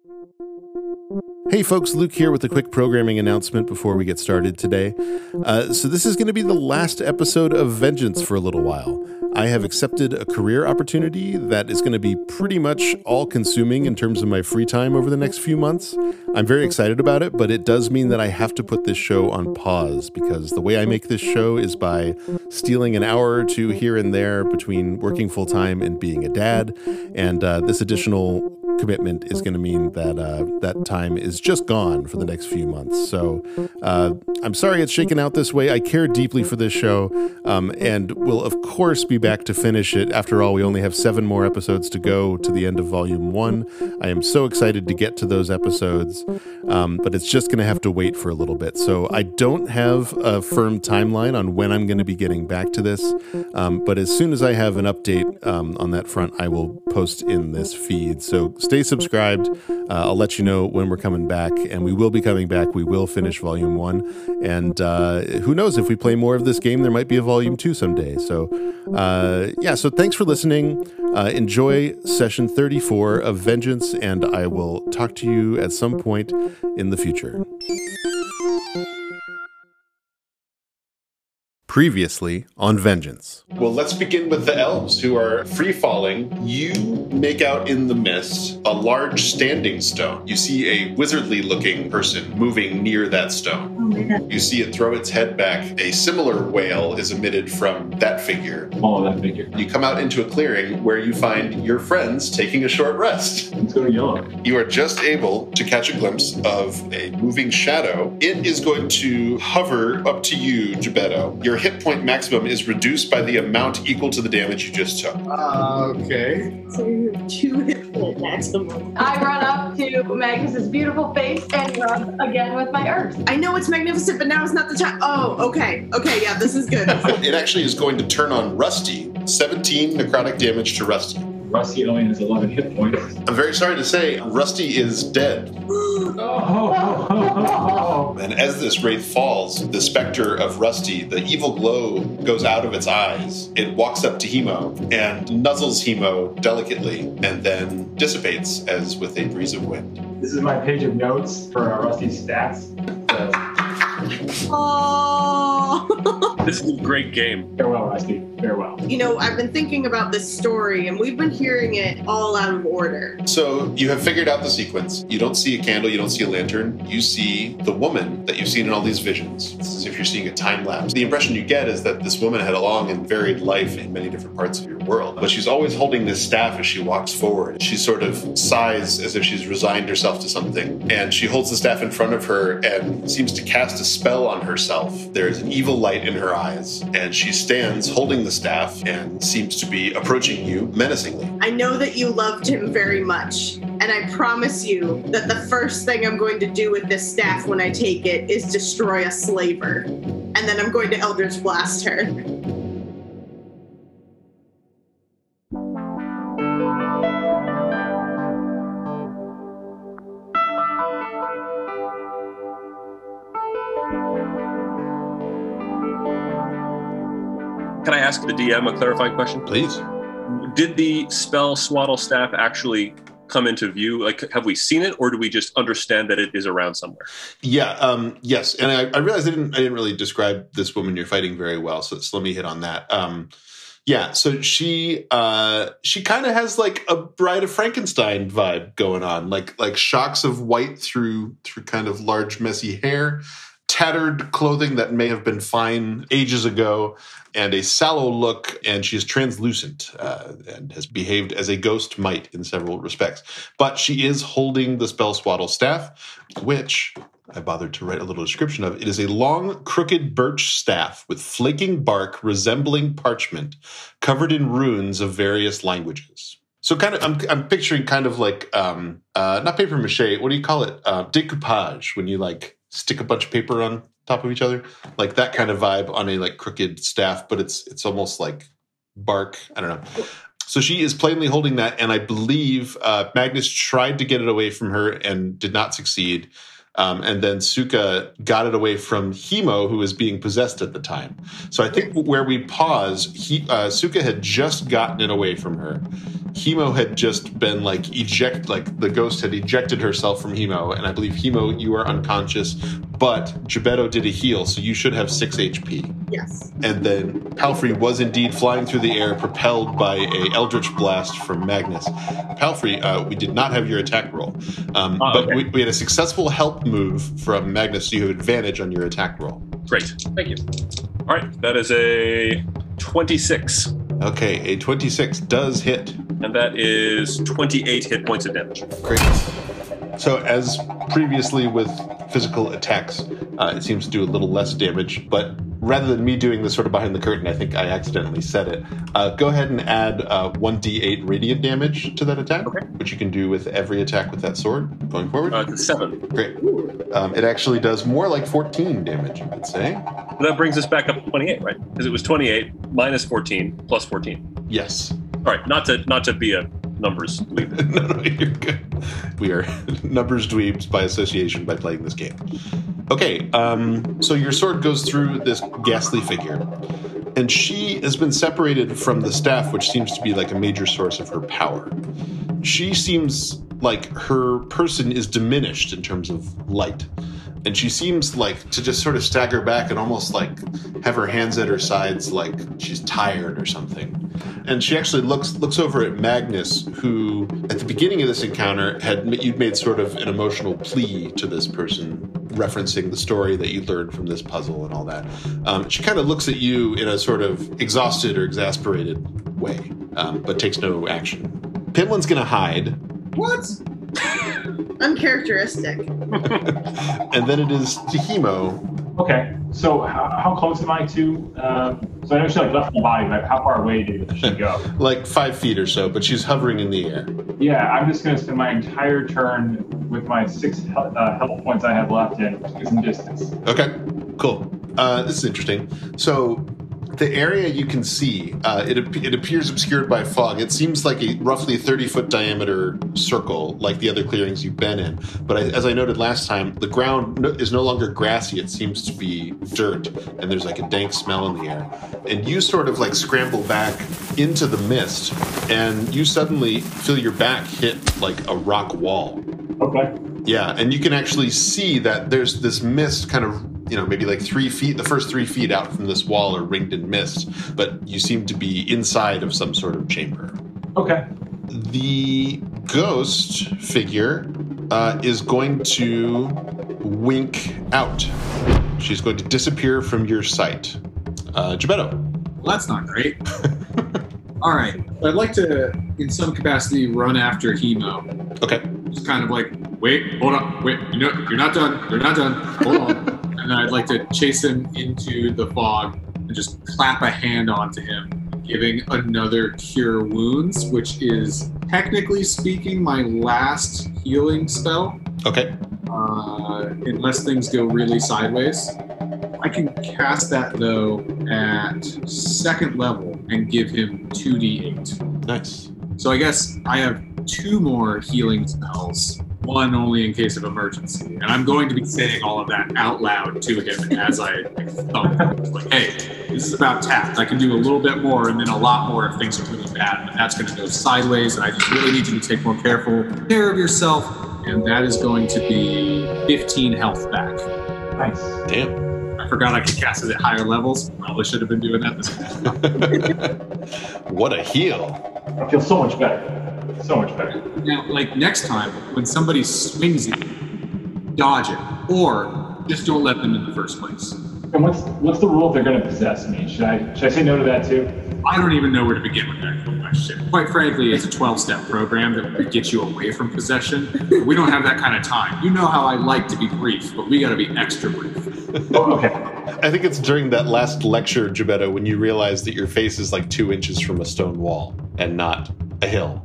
Hey folks, Luke here with a quick programming announcement before we get started today. So this is going to be the last episode of Vengeance for a little while. I have accepted a career opportunity that is going to be pretty much all-consuming in terms of my free time over the next few months. I'm very excited about it, but it does mean that I have to put this show on pause because the way I make this show is by stealing an hour or two here and there between working full-time and being a dad, and this additional commitment is going to mean that that time is just gone for the next few months. So I'm sorry it's shaken out this way. I care deeply for this show, and will of course be back to finish it. After all, we only have 7 more episodes to go to the end of Volume 1. I am so excited to get to those episodes, but it's just going to have to wait for a little bit. So I don't have a firm timeline on when I'm going to be getting back to this, but as soon as I have an update on that front, I will post in this feed. So stay subscribed. I'll let you know when we're coming back, and we will be coming back. We will finish Volume 1, and who knows, if we play more of this game, there might be a Volume 2 someday. So so thanks for listening. Enjoy session 34 of Vengeance, and I will talk to you at some point in the future. Previously on Vengeance. Well, let's begin with the elves, who are free-falling. You make out in the mist a large standing stone. You see a wizardly-looking person moving near that stone. Oh my God. You see it throw its head back. A similar wail is emitted from that figure. Oh, that figure. You come out into a clearing where you find your friends taking a short rest. Let's go to yellow. You are just able to catch a glimpse of a moving shadow. It is going to hover up to you, Gebetto. Your hit point maximum is reduced by the amount equal to the damage you just took. Okay. So you have 2 hit point maximum. I run up to Magnus's beautiful face and rub again with my herbs. I know it's magnificent, but now it's not the time. Oh, okay. Okay, yeah, this is good. It actually is going to turn on Rusty. 17 necrotic damage to Rusty. Rusty only has 11 hit points. I'm very sorry to say, Rusty is dead. And as this wraith falls, the specter of Rusty, the evil glow goes out of its eyes. It walks up to Hemo and nuzzles Hemo delicately and then dissipates as with a breeze of wind. This is my page of notes for Rusty's stats. Oh. This is a great game. Farewell, Rusty. Farewell. You know, I've been thinking about this story, and we've been hearing it all out of order. So you have figured out the sequence. You don't see a candle, you don't see a lantern. You see the woman that you've seen in all these visions. It's as if you're seeing a time lapse. The impression you get is that this woman had a long and varied life in many different parts of your world. But she's always holding this staff as she walks forward. She sort of sighs as if she's resigned herself to something. And she holds the staff in front of her and seems to cast a spell on herself. There's an evil light in her eyes. And she stands holding the staff and seems to be approaching you menacingly. I know that you loved him very much, and I promise you that the first thing I'm going to do with this staff when I take it is destroy a slaver. And then I'm going to Eldritch Blast her. Can I ask the DM a clarifying question? Please. Did the spell Swaddle Staff actually come into view? Like, have we seen it, or do we just understand that it is around somewhere? Yeah, yes. And I realized I didn't really describe this woman you're fighting very well, so let me hit on that. So she kind of has like a Bride of Frankenstein vibe going on, like shocks of white through kind of large messy hair, tattered clothing that may have been fine ages ago, and a sallow look, and she is translucent and has behaved as a ghost might in several respects. But she is holding the spell Swaddle Staff, which I bothered to write a little description of. It is a long, crooked birch staff with flaking bark resembling parchment, covered in runes of various languages. So kind of, I'm picturing kind of like, not paper mache, what do you call it? Decoupage, when you like stick a bunch of paper on top of each other, like that kind of vibe on a like crooked staff, but it's almost like bark. I don't know. So she is plainly holding that, and I believe Magnus tried to get it away from her and did not succeed. And then Suka got it away from Hemo, who was being possessed at the time. So I think where we pause, Suka had just gotten it away from her. Hemo had just been like the ghost had ejected herself from Hemo, and I believe Hemo, you are unconscious, but Gebetto did a heal, so you should have 6 HP. Yes. And then Palfrey was indeed flying through the air, propelled by a Eldritch Blast from Magnus. Palfrey, we did not have your attack roll, but okay. we had a successful help move from Magnus, so you have advantage on your attack roll. Great. Thank you. All right. That is a 26. Okay, a 26 does hit. And that is 28 hit points of damage. Great. So as previously with physical attacks, it seems to do a little less damage, but rather than me doing this sort of behind the curtain, I think I accidentally said it. Go ahead and add 1d8 radiant damage to that attack, which you can do with every attack with that sword going forward. It's 7. Great. It actually does more like 14 damage, you could say. Well, that brings us back up to 28, right? Because it was 28 minus 14 plus 14. Yes. All right, not to be a numbers dweeb. No, you're good. We are numbers dweebs by association by playing this game. Okay, so your sword goes through this ghastly figure, and she has been separated from the staff, which seems to be like a major source of her power. She seems like her person is diminished in terms of light. And she seems like to just sort of stagger back and almost like have her hands at her sides like she's tired or something. And she actually looks over at Magnus, who at the beginning of this encounter you'd made sort of an emotional plea to this person, referencing the story that you learned from this puzzle and all that. She kind of looks at you in a sort of exhausted or exasperated way, but takes no action. Pinlin's going to hide. What? Uncharacteristic. And then it is to Hemo. Okay, so how close am I to? So I know she left my body, but how far away did she go? Like 5 feet or so, but she's hovering in the air. Yeah, I'm just going to spend my entire turn with my 6 health points I have left in some distance. Okay, cool. This is interesting. So the area you can see, it appears obscured by fog. It seems like a roughly 30-foot diameter circle, like the other clearings you've been in. But as I noted last time, the ground is no longer grassy. It seems to be dirt, and there's like a dank smell in the air. And you sort of like scramble back into the mist, and you suddenly feel your back hit like a rock wall. Okay. Yeah, and you can actually see that there's this mist kind of, maybe like 3 feet, the first 3 feet out from this wall are ringed in mist, but you seem to be inside of some sort of chamber. Okay. The ghost figure is going to wink out. She's going to disappear from your sight. Gebetto. Well, that's not great. All right. I'd like to, in some capacity, run after Hemo. Okay. Just kind of like, wait, hold on, wait, you're not done. You're not done. Hold on. And then I'd like to chase him into the fog and just clap a hand onto him, giving another Cure Wounds, which is, technically speaking, my last healing spell. Okay. Unless things go really sideways. I can cast that, though, at 2nd level and give him 2d8. Nice. So I guess I have 2 more healing spells. 1 only in case of emergency. And I'm going to be saying all of that out loud to him as I thump. Like, hey, this is about tact. I can do a little bit more and then a lot more if things are really bad. But that's going to go sideways, and I just really need you to take more careful care of yourself. And that is going to be 15 health back. Nice. Damn. I forgot I could cast it at higher levels. Probably should have been doing that this time. What a heal. I feel so much better. So much better. Now, like next time, when somebody swings at you, dodge it, or just don't let them in the first place. And what's the rule if they're going to possess me? Should I say no to that too? I don't even know where to begin with that question. Quite frankly, it's a 12-step program that would get you away from possession. We don't have that kind of time. You know how I like to be brief, but we got to be extra brief. Oh, okay. I think it's during that last lecture, Gebetto, when you realize that your face is like 2 inches from a stone wall and not a hill.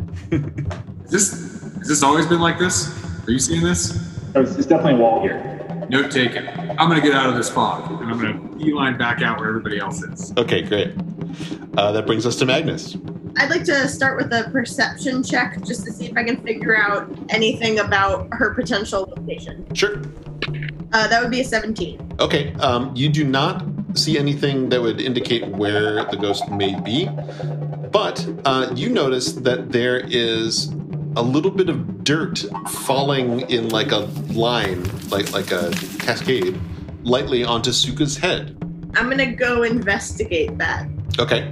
Has this always been like this? Are you seeing this? It's definitely a wall here. Note taken. I'm going to get out of this fog, and I'm going to beeline back out where everybody else is. Okay, great. That brings us to Magnus. I'd like to start with a perception check just to see if I can figure out anything about her potential location. Sure. That would be a 17. Okay, you do not see anything that would indicate where the ghost may be, But you notice that there is a little bit of dirt falling in like a line, like a cascade, lightly onto Suka's head. I'm gonna go investigate that. Okay.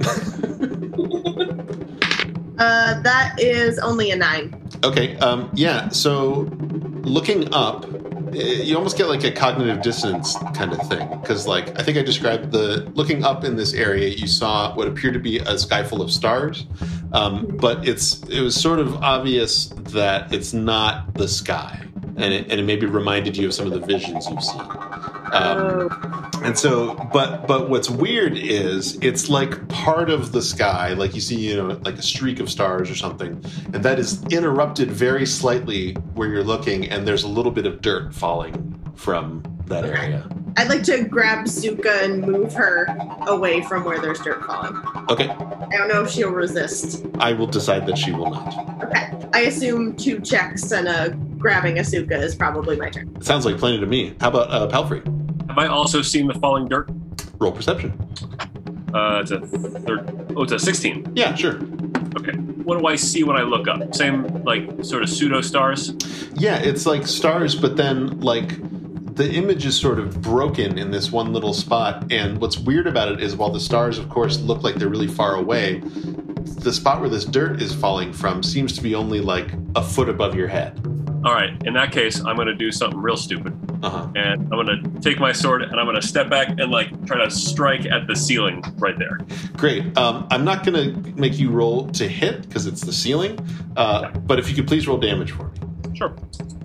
That is only a 9. Okay. Yeah. So looking up, you almost get like a cognitive dissonance kind of thing, because like I think I described looking up in this area, you saw what appeared to be a sky full of stars, but it was sort of obvious that it's not the sky, and it maybe reminded you of some of the visions you've seen. And so, but what's weird is it's like part of the sky, like you see, like a streak of stars or something, and that is interrupted very slightly where you're looking, and there's a little bit of dirt falling from that area. I'd like to grab Suka and move her away from where there's dirt falling. Okay. I don't know if she'll resist. I will decide that she will not. Okay. I assume 2 checks and grabbing Asuka is probably my turn. Sounds like plenty to me. How about Palfrey? Have I also seen the falling dirt? Roll perception. It's a 16. Yeah, sure. Okay. What do I see when I look up? Same, like, sort of pseudo stars? Yeah, it's like stars, but then, like, the image is sort of broken in this one little spot. And what's weird about it is while the stars, of course, look like they're really far away, the spot where this dirt is falling from seems to be only like a foot above your head. All right. In that case, I'm going to do something real stupid. And I'm going to take my sword and I'm going to step back and like try to strike at the ceiling right there. Great. I'm not going to make you roll to hit because it's the ceiling. But if you could please roll damage for me. Sure.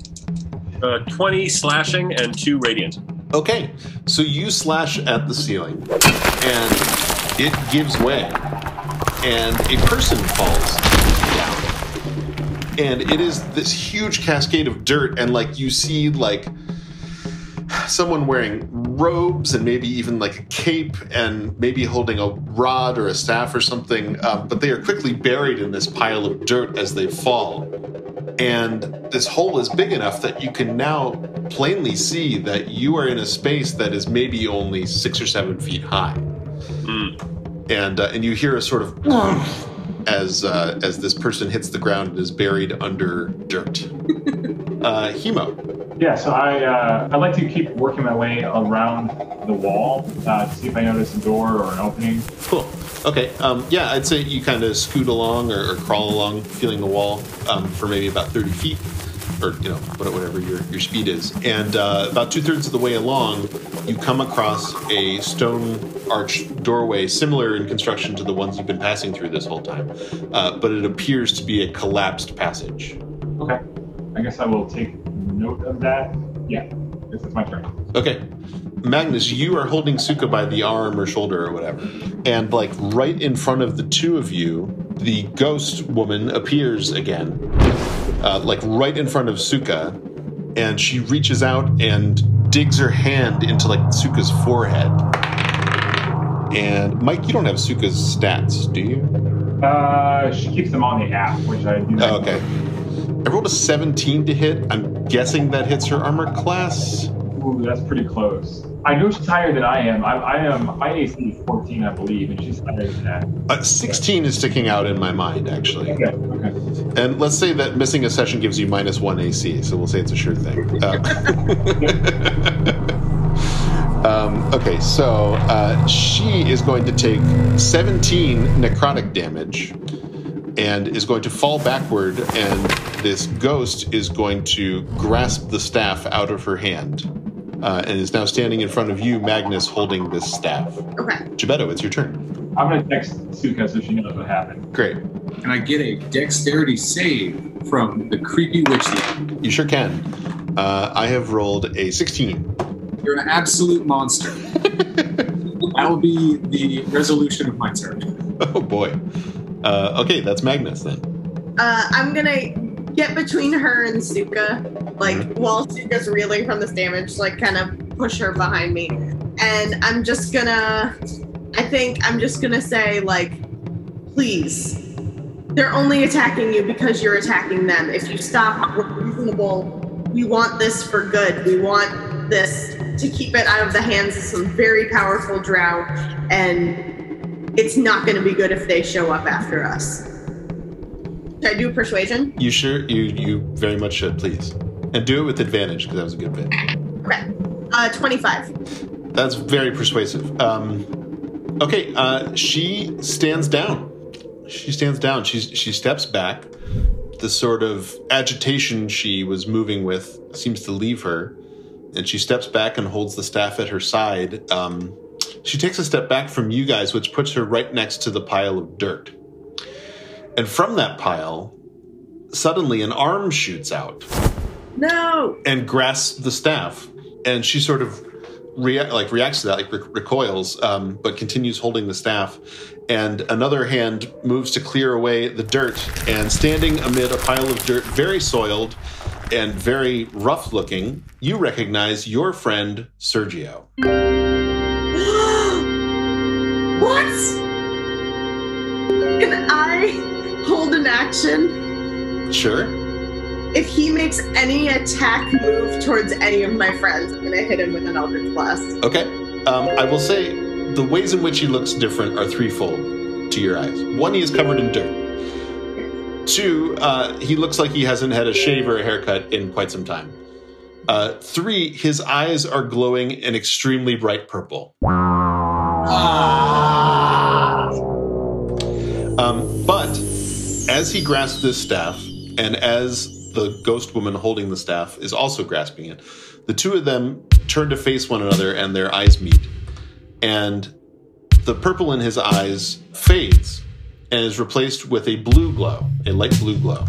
20 slashing and 2 radiant. Okay. So you slash at the ceiling and it gives way and a person falls down. And it is this huge cascade of dirt, and like you see like someone wearing robes and maybe even like a cape and maybe holding a rod or a staff or something, but they are quickly buried in this pile of dirt as they fall. And this hole is big enough that you can now plainly see that you are in a space that is maybe only 6 or 7 feet high. And you hear a sort of as this person hits the ground and is buried under dirt. Hemo. Yeah, so I like to keep working my way around the wall to see if I notice a door or an opening. Cool. Okay. Yeah, I'd say you kind of scoot along or crawl along, feeling the wall for maybe about 30 feet, or whatever your speed is. And about 2/3 of the way along, you come across a stone arched doorway, similar in construction to the ones you've been passing through this whole time, but it appears to be a collapsed passage. Okay. I guess I will take note of that. Yeah, I guess it's my turn. Okay. Magnus, you are holding Suka by the arm or shoulder or whatever. And like right in front of the two of you, the ghost woman appears again, like right in front of Suka. And she reaches out and digs her hand into like Suka's forehead. And Mike, you don't have Suka's stats, do you? She keeps them on the app, which I do. Oh, okay. I rolled a 17 to hit. I'm guessing that hits her armor class. Ooh, that's pretty close. I know she's higher than I am. My AC is 14, I believe, and she's higher than that. 16 is sticking out in my mind, actually. Okay. And let's say that missing a session gives you -1 AC, so we'll say it's a sure thing. Okay, so she is going to take 17 necrotic damage and is going to fall backward, and this ghost is going to grasp the staff out of her hand and is now standing in front of you, Magnus, holding this staff. Okay. Gebetto, it's your turn. I'm going to text Suka so she knows what happened. Great. Can I get a dexterity save from the creepy witch lady? You sure can. I have rolled a 16. You're an absolute monster. That will be the resolution of my turn. Oh, boy. Okay, that's Magnus then. I'm gonna get between her and Suka, like while Suka's reeling from this damage, like kind of push her behind me. And I'm just gonna say, like, please, they're only attacking you because you're attacking them. If you stop, we're reasonable. We want this for good. We want this to keep it out of the hands of some very powerful drow, and it's not going to be good if they show up after us. Should I do persuasion? You sure? You very much should, please. And do it with advantage, because that was a good bit. Okay. 25. That's very persuasive. Okay, she stands down. She steps back. The sort of agitation she was moving with seems to leave her. And she steps back and holds the staff at her side. She takes a step back from you guys, which puts her right next to the pile of dirt. And from that pile, suddenly an arm shoots out. No! And grasps the staff. And she sort of reacts to that, like recoils, but continues holding the staff. And another hand moves to clear away the dirt. And standing amid a pile of dirt, very soiled and very rough looking, you recognize your friend, Sergio. What? Can I hold an action? Sure. If he makes any attack move towards any of my friends, I'm going to hit him with an Eldritch Blast. Okay. I will say the ways in which he looks different are threefold to your eyes. One, he is covered in dirt. Two, he looks like he hasn't had a shave or a haircut in quite some time. Three, his eyes are glowing an extremely bright purple. But as he grasps this staff, and as the ghost woman holding the staff is also grasping it, the two of them turn to face one another and their eyes meet. And the purple in his eyes fades and is replaced with a blue glow, a light blue glow.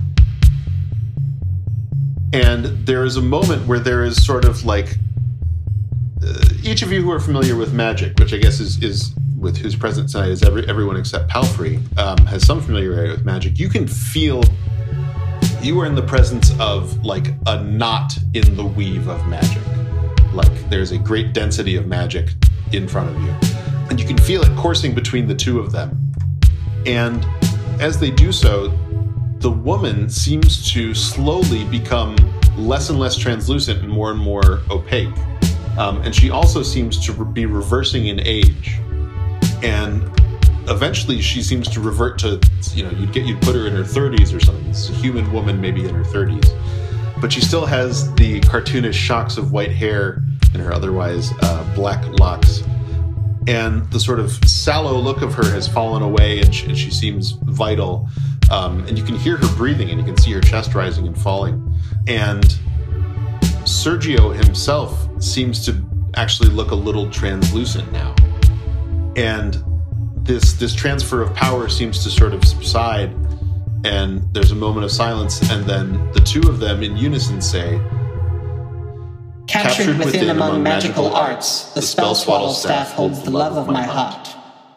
And there is a moment where there is sort of like, each of you who are familiar with magic, which I guess is with whose presence tonight is everyone except Palfrey, has some familiarity with magic. You can feel you are in the presence of like a knot in the weave of magic. Like there's a great density of magic in front of you. And you can feel it coursing between the two of them. And as they do so, the woman seems to slowly become less and less translucent and more opaque. And she also seems to be reversing in age. And eventually she seems to revert to, you'd put her in her 30s or something. It's a human woman, maybe in her 30s. But she still has the cartoonish shocks of white hair in her otherwise black locks. And the sort of sallow look of her has fallen away, and she seems vital. And you can hear her breathing, and you can see her chest rising and falling. And Sergio himself seems to actually look a little translucent now. And this transfer of power seems to sort of subside, and there's a moment of silence, and then the two of them in unison say, "Captured within among magical arts, the spell-swaddle staff holds the love of my heart."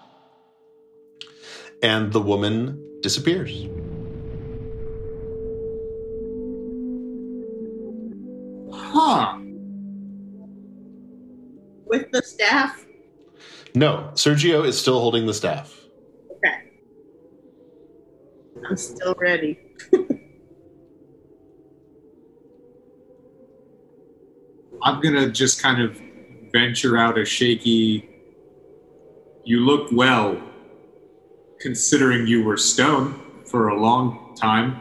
And the woman disappears. Huh. With the staff? No, Sergio is still holding the staff. Okay. I'm still ready. I'm going to just kind of venture out a shaky, "You look well, considering you were stone for a long time."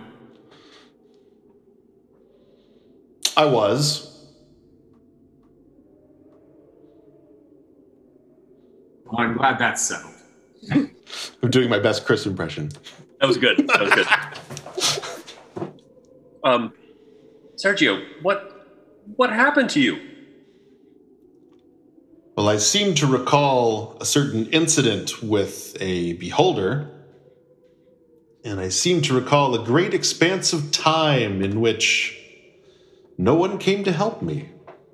I was. Well, I'm glad that's settled. I'm doing my best Chris impression. That was good. Sergio, what happened to you? Well, I seem to recall a certain incident with a beholder, and I seem to recall a great expanse of time in which no one came to help me.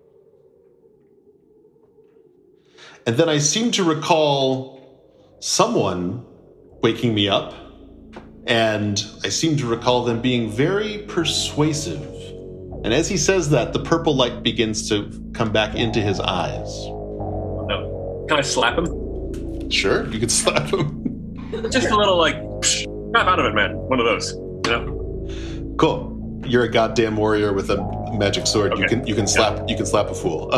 And then I seem to recall someone waking me up, and I seem to recall them being very persuasive. And as he says that, the purple light begins to come back into his eyes. No. Can I slap him? Sure, you can slap him. Just a little snap out of it, man. One of those, Cool. You're a goddamn warrior with a magic sword. Okay. You can slap a fool.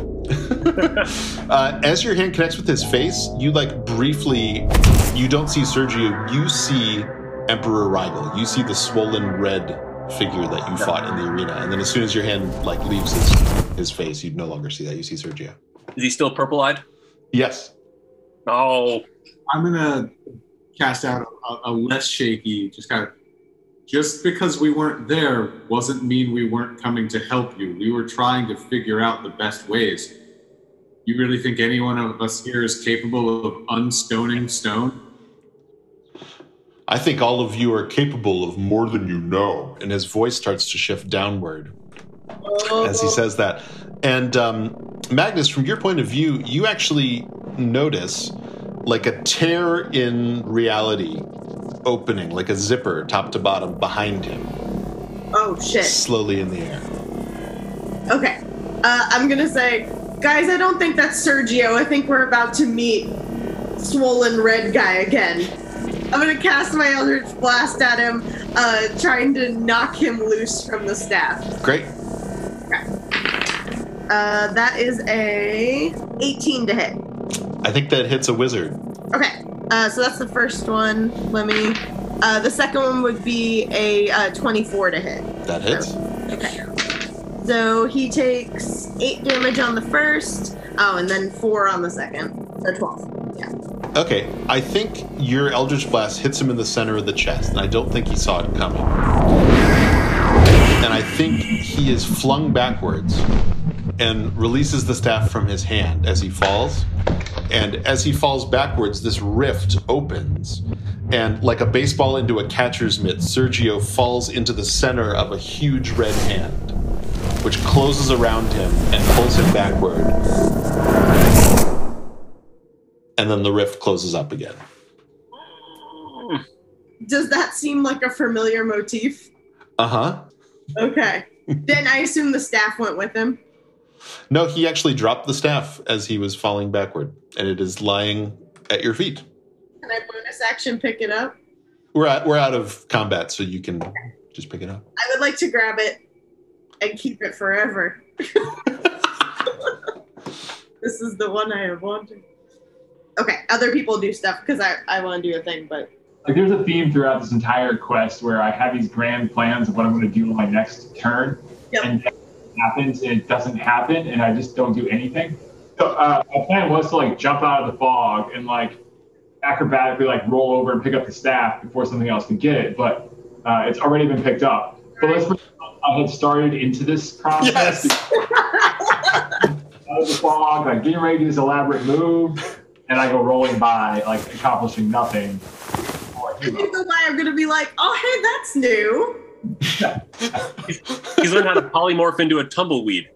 As your hand connects with his face, you briefly, you don't see Sergio. You see Emperor Rigel. You see the swollen red figure that you fought in the arena, and then as soon as your hand leaves his face, you no longer see that. You see Sergio. Is he still purple-eyed? Yes. Oh. I'm gonna cast out a less shaky, just because we weren't there wasn't mean we weren't coming to help you. We were trying to figure out the best ways. You really think any one of us here is capable of unstoning stone? I think all of you are capable of more than you know. And his voice starts to shift downward as he says that. And Magnus, from your point of view, you actually notice a tear in reality opening, like a zipper top to bottom behind him. Oh, shit. Slowly in the air. Okay. I'm going to say, guys, I don't think that's Sergio. I think we're about to meet Swollen Red Guy again. I'm going to cast my Eldritch Blast at him, trying to knock him loose from the staff. Great. Okay. That is a 18 to hit. I think that hits a wizard. Okay. So that's the first one. The second one would be a 24 to hit. That hits. Okay. So he takes 8 damage on the first. Oh, and then 4 on the second. So 12. Yeah. Okay. I think your Eldritch Blast hits him in the center of the chest, and I don't think he saw it coming. And I think he is flung backwards and releases the staff from his hand as he falls. And as he falls backwards, this rift opens. And like a baseball into a catcher's mitt, Sergio falls into the center of a huge red hand, which closes around him and pulls him backward. And then the rift closes up again. Does that seem like a familiar motif? Uh-huh. Okay. Then I assume the staff went with him. No, he actually dropped the staff as he was falling backward, and it is lying at your feet. Can I bonus action pick it up? We're out of combat, so you can just pick it up. I would like to grab it and keep it forever. This is the one I have wanted. Okay, other people do stuff because I want to do a thing, but... There's a theme throughout this entire quest where I have these grand plans of what I'm going to do on my next turn. Yep. And then it happens and it doesn't happen and I just don't do anything. So my plan was to jump out of the fog and acrobatically roll over and pick up the staff before something else could get it, but it's already been picked up. But let's pretend I had started into this process. Yes. Out of the fog, getting ready to do this elaborate move, and I go rolling by, accomplishing nothing. You go by, I'm going to be like, oh, hey, that's new. He's learned how to polymorph into a tumbleweed.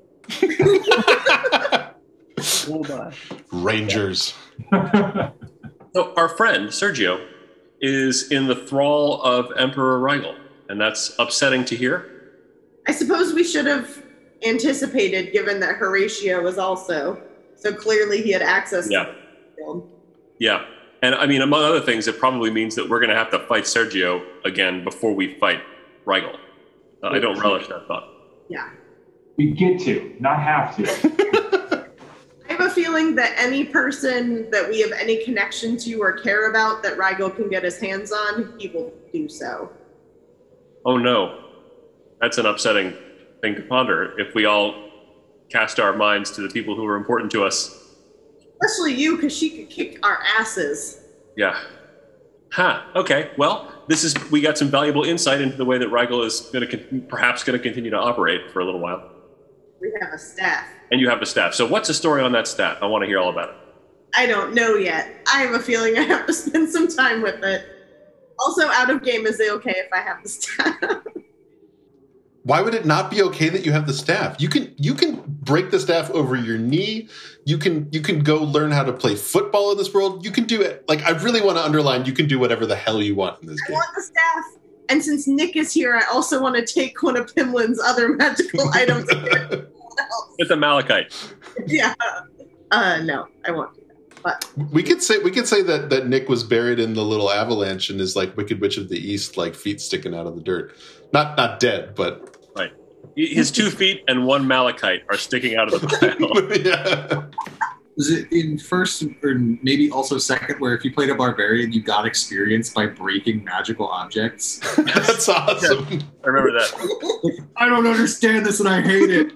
Rangers. So our friend, Sergio, is in the thrall of Emperor Rigel, and that's upsetting to hear. I suppose we should have anticipated, given that Horatio was also. So clearly he had access to the field. Yeah. And I mean, among other things, it probably means that we're going to have to fight Sergio again before we fight Rigel. I don't relish that thought. Yeah. We get to, not have to. I have a feeling that any person that we have any connection to or care about that Rigel can get his hands on, he will do so. Oh no. That's an upsetting thing to ponder if we all cast our minds to the people who are important to us. Especially you, because she could kick our asses. Yeah. Okay. Well, we got some valuable insight into the way that Rigel is perhaps going to continue to operate for a little while. We have a staff. And you have a staff. So what's the story on that staff? I want to hear all about it. I don't know yet. I have a feeling I have to spend some time with it. Also, out of game, is it okay if I have the staff? Why would it not be okay that you have the staff? You can break the staff over your knee. You can go learn how to play football in this world. You can do it. I really want to underline, you can do whatever the hell you want in this game. I want the staff. And since Nick is here, I also want to take one of Pimlin's other magical items. With the Malachite. Yeah. No, I won't do that. But we could say that Nick was buried in the little avalanche and is like Wicked Witch of the East, feet sticking out of the dirt. Not dead, but right. His 2 feet and 1 malachite are sticking out of the pile. Yeah. Was it in first or maybe also second where if you played a barbarian, you got experience by breaking magical objects? That's awesome. Yeah, I remember that. I don't understand this and I hate it.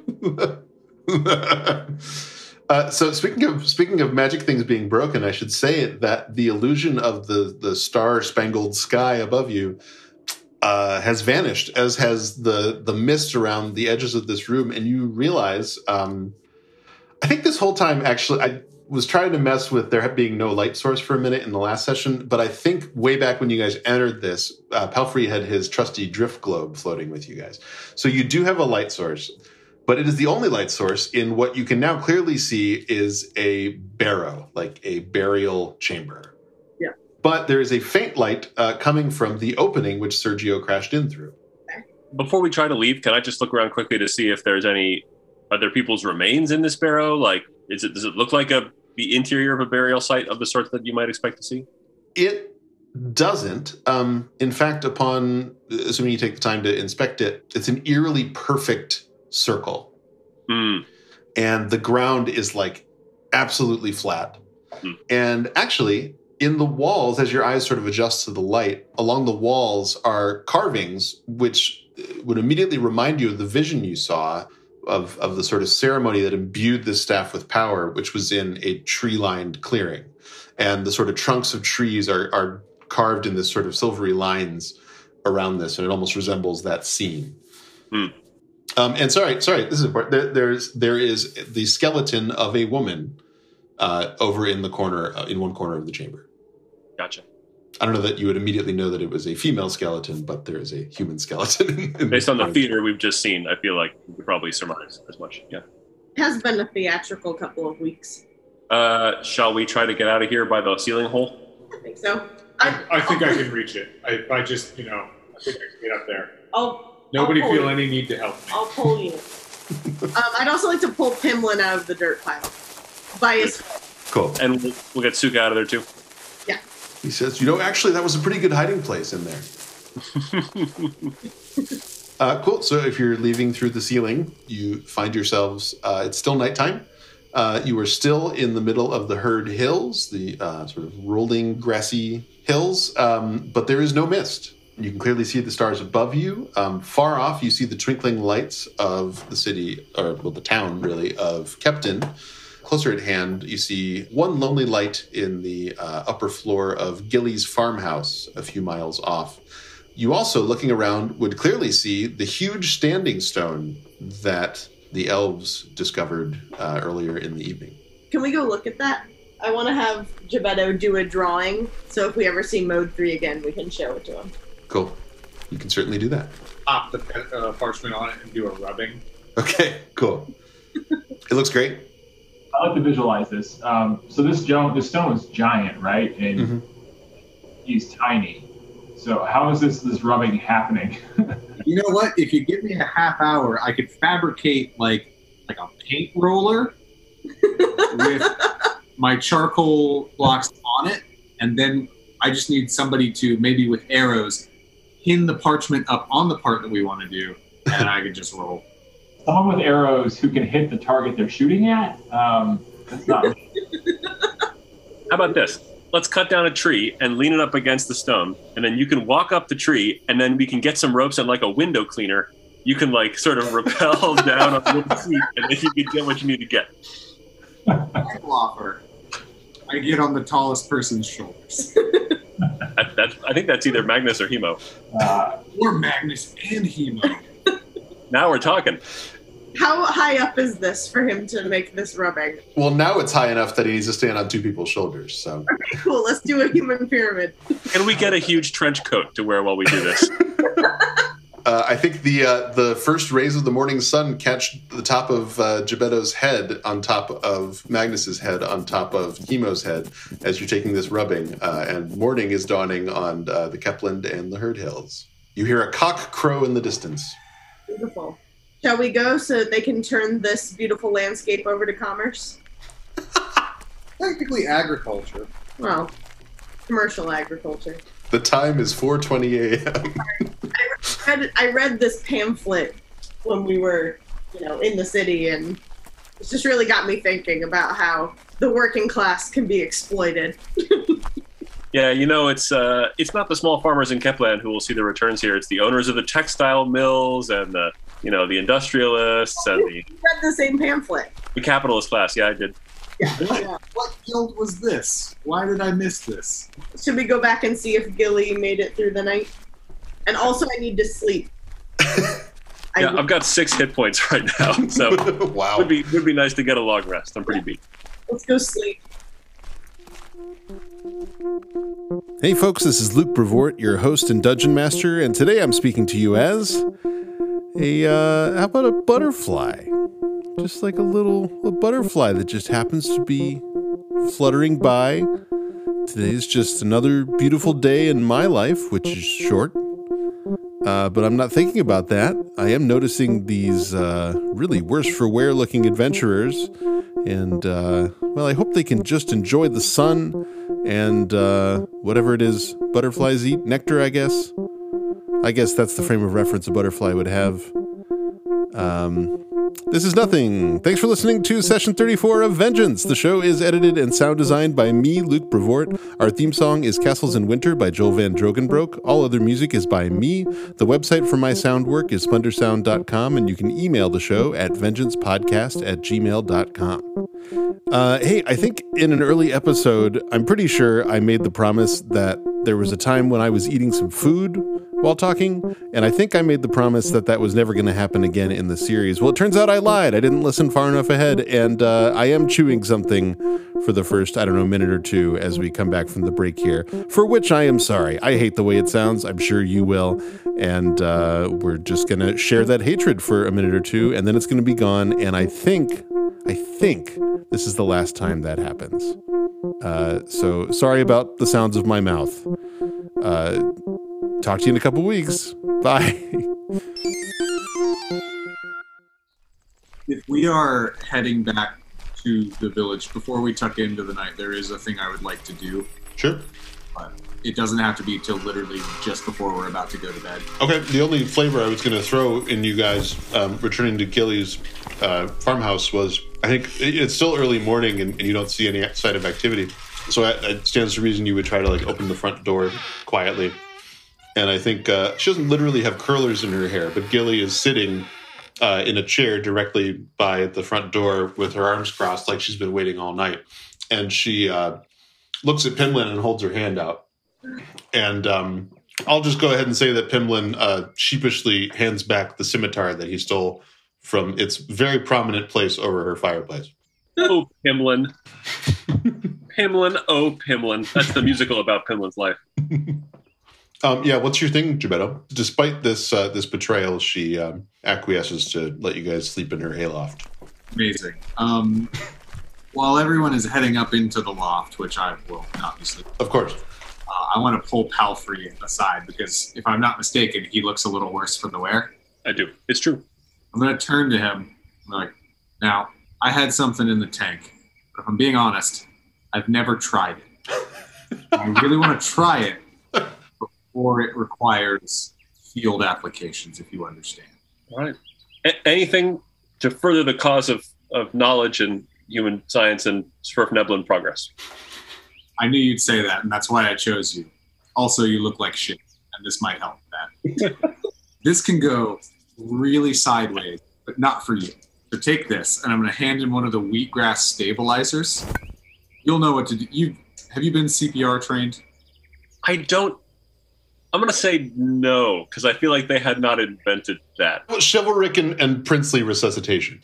So speaking of magic things being broken, I should say that the illusion of the star-spangled sky above you has vanished, as has the mist around the edges of this room, and you realize. I think this whole time, actually, I was trying to mess with there being no light source for a minute in the last session, but I think way back when you guys entered this, Palfrey had his trusty drift globe floating with you guys. So you do have a light source, but it is the only light source in what you can now clearly see is a barrow, like a burial chamber. Yeah. But there is a faint light coming from the opening which Sergio crashed in through. Before we try to leave, can I just look around quickly to see if there's any... Are there people's remains in this barrow? Like, does it look like the interior of a burial site of the sort that you might expect to see? It doesn't. In fact, upon assuming you take the time to inspect it, it's an eerily perfect circle. Mm. And the ground is like absolutely flat. Mm. And actually, in the walls, as your eyes sort of adjust to the light, along the walls are carvings which would immediately remind you of the vision you saw of the sort of ceremony that imbued this staff with power, which was in a tree-lined clearing. And the sort of trunks of trees are carved in this sort of silvery lines around this, and it almost resembles that scene. Mm. And sorry, this is important. There is the skeleton of a woman over in the corner, in one corner of the chamber. Gotcha. I don't know that you would immediately know that it was a female skeleton, but there is a human skeleton. Based on the theater we've just seen, I feel like we could probably surmise as much. Yeah. It has been a theatrical couple of weeks. Shall we try to get out of here by the ceiling hole? I think so. I think I can reach it. I just, I think I can get up there. Nobody I'll feel any need to help me. I'll pull you. I'd also like to pull Pimlin out of the dirt pile. By his foot. Cool. And we'll get Suka out of there too. Yeah. He says, actually, that was a pretty good hiding place in there. Cool. So if you're leaving through the ceiling, you find yourselves, it's still nighttime. You are still in the middle of the Herd Hills, the sort of rolling grassy hills, but there is no mist. You can clearly see the stars above you. Far off, you see the twinkling lights of the city, the town, really, of Kepton. Closer at hand, you see one lonely light in the upper floor of Gilly's farmhouse a few miles off. You also, looking around, would clearly see the huge standing stone that the elves discovered earlier in the evening. Can we go look at that? I want to have Gebetto do a drawing, so if we ever see Mode 3 again, we can show it to him. Cool. You can certainly do that. Pop the parchment on it and do a rubbing. Okay, cool. It looks great. I like to visualize this. So this stone is giant, right? And he's tiny. So how is this rubbing happening? You know what? If you give me a half hour, I could fabricate like a paint roller with my charcoal blocks on it, and then I just need somebody to, maybe with arrows, pin the parchment up on the part that we want to do, and I can just roll. Someone with arrows who can hit the target they're shooting at? That's not... How about this? Let's cut down a tree and lean it up against the stone, and then you can walk up the tree, and then we can get some ropes and like a window cleaner. You can like sort of rappel down a little seat, and then you can get what you need to get. I offer. I get on the tallest person's shoulders. I think that's either Magnus or Hemo. Or Magnus and Hemo. Now we're talking. How high up is this for him to make this rubbing? Well, now it's high enough that he needs to stand on two people's shoulders. So okay, cool. Let's do a human pyramid. Can we get a huge trench coat to wear while we do this? I think the first rays of the morning sun catch the top of Gebetto's head on top of Magnus's head on top of Hemo's head as you're taking this rubbing, and morning is dawning on the Kepland and the Herd Hills. You hear a cock crow in the distance. Beautiful. Shall we go so that they can turn this beautiful landscape over to commerce? Technically agriculture. Well, commercial agriculture. The time is 4:20 a.m. I read this pamphlet when we were, in the city, and it's just really got me thinking about how the working class can be exploited. Yeah, it's not the small farmers in Kepland who will see the returns here. It's the owners of the textile mills and the industrialists and You read the same pamphlet. the capitalist class. Yeah, I did. Yeah. What guild was this? Why did I miss this? Should we go back and see if Gilly made it through the night? And also, I need to sleep. Yeah, I've got 6 hit points right now, so Wow. would be nice to get a long rest. I'm pretty beat. Let's go sleep. Hey folks, this is Luke Brevort, your host and dungeon master, and today I'm speaking to you as how about a butterfly? Just like a butterfly that just happens to be fluttering by. Today's just another beautiful day in my life, which is short. But I'm not thinking about that. I am noticing these really worse for wear looking adventurers. And, well, I hope they can just enjoy the sun and whatever it is butterflies eat. Nectar, I guess. I guess that's the frame of reference a butterfly would have. This is nothing. Thanks for listening to Session 34 of Vengeance. The show is edited and sound designed by me, Luke Brevort. Our theme song is Castles in Winter by Joel Van Drogenbroek. All other music is by me. The website for my sound work is splendorsound.com, and you can email the show at vengeancepodcast@gmail.com. Hey, I think in an early episode, I'm pretty sure I made the promise that there was a time when I was eating some food while talking, and I think I made the promise that that was never going to happen again in the series. Well, it turns out I lied. I didn't listen far enough ahead, and I am chewing something for the first, minute or two as we come back from the break here, for which I am sorry. I hate the way it sounds. I'm sure you will, and we're just going to share that hatred for a minute or two, and then it's going to be gone, and I think this is the last time that happens. So sorry about the sounds of my mouth. Talk to you in a couple weeks. Bye. If we are heading back to the village, before we tuck into the night, there is a thing I would like to do. Sure. But it doesn't have to be till literally just before we're about to go to bed. Okay, the only flavor I was going to throw in you guys returning to Gilly's farmhouse was, I think it's still early morning and you don't see any sign of activity. So it stands to reason you would try to open the front door quietly. And I think she doesn't literally have curlers in her hair, but Gilly is sitting in a chair directly by the front door with her arms crossed like she's been waiting all night. And she looks at Pimlin and holds her hand out. And I'll just go ahead and say that Pimlin sheepishly hands back the scimitar that he stole from its very prominent place over her fireplace. Oh, Pimlin. Pimlin, oh, Pimlin. That's the musical about Pimlin's life. Yeah, what's your thing, Gebetto? Despite this betrayal, she acquiesces to let you guys sleep in her hayloft. Amazing. While everyone is heading up into the loft, which I will obviously... Of course. I want to pull Palfrey aside because if I'm not mistaken, he looks a little worse for the wear. I do. It's true. I'm going to turn to him. I'm like, now, I had something in the tank, but if I'm being honest, I've never tried it. I really want to try it before it requires field applications, if you understand. All right. Anything to further the cause of knowledge and human science and Swerfneblin progress. I knew you'd say that, and that's why I chose you. Also, you look like shit, and this might help that. This can go really sideways, but not for you. So take this, and I'm going to hand him one of the wheatgrass stabilizers. You'll know what to do. Have you been CPR trained? I don't. I'm going to say no, because I feel like they had not invented that. Well, chivalric and princely resuscitation.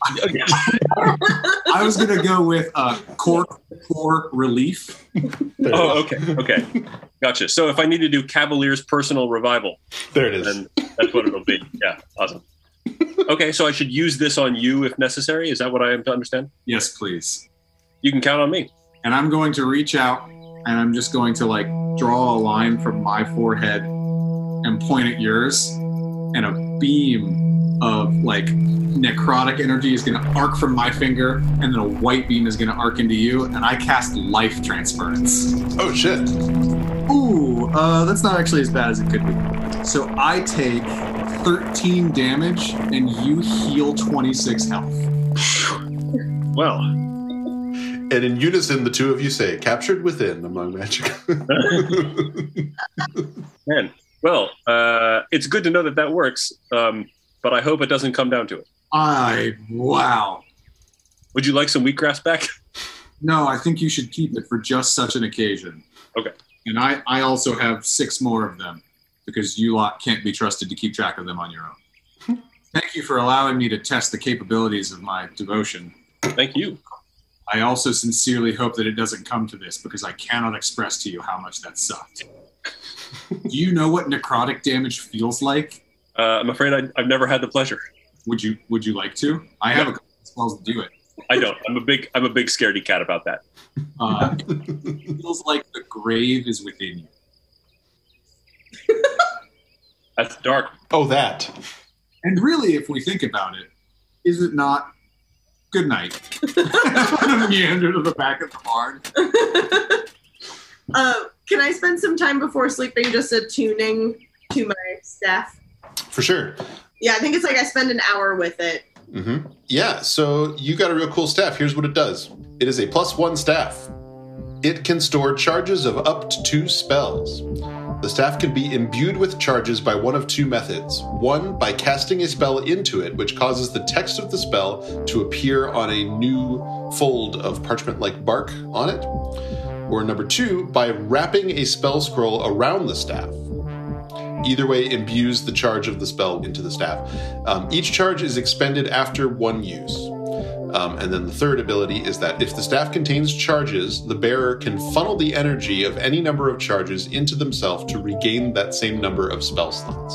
I was going to go with core relief. Oh, okay. Gotcha. So if I need to do Cavalier's personal revival. There it is. Then that's what it'll be. Yeah, awesome. Okay, so I should use this on you if necessary? Is that what I am to understand? Yes, please. You can count on me. And I'm going to reach out, and I'm just going to draw a line from my forehead and point at yours, and a beam of necrotic energy is going to arc from my finger, and then a white beam is going to arc into you, and I cast life transference. Oh shit. Ooh, that's not actually as bad as it could be. So I take 13 damage, and you heal 26 health. Well, And in unison, the two of you say, "Captured within among magic." man. Well, it's good to know that works, but I hope it doesn't come down to it. Wow. Would you like some wheatgrass back? No, I think you should keep it for just such an occasion. Okay. And I also have 6 more of them, because you lot can't be trusted to keep track of them on your own. Thank you for allowing me to test the capabilities of my devotion. Thank you. I also sincerely hope that it doesn't come to this, because I cannot express to you how much that sucked. Do you know what necrotic damage feels like? I'm afraid I've never had the pleasure. Would you like to? I have a couple of spells to do it. I don't. I'm a big scaredy cat about that. It feels like the grave is within you. That's dark. Oh, that. And really, if we think about it, is it not? Good night. Meander to the back of the barn. Can I spend some time before sleeping just attuning to my staff? For sure. Yeah, I think it's like I spend an hour with it. Mm-hmm. Yeah, so you got a real cool staff. Here's what it does. It is a +1 staff. It can store charges of up to 2 spells. The staff can be imbued with charges by one of 2 methods. One, by casting a spell into it, which causes the text of the spell to appear on a new fold of parchment-like bark on it. Or number 2, by wrapping a spell scroll around the staff. Either way imbues the charge of the spell into the staff. Each charge is expended after 1 use. And then the third ability is that if the staff contains charges, the bearer can funnel the energy of any number of charges into themselves to regain that same number of spell slots.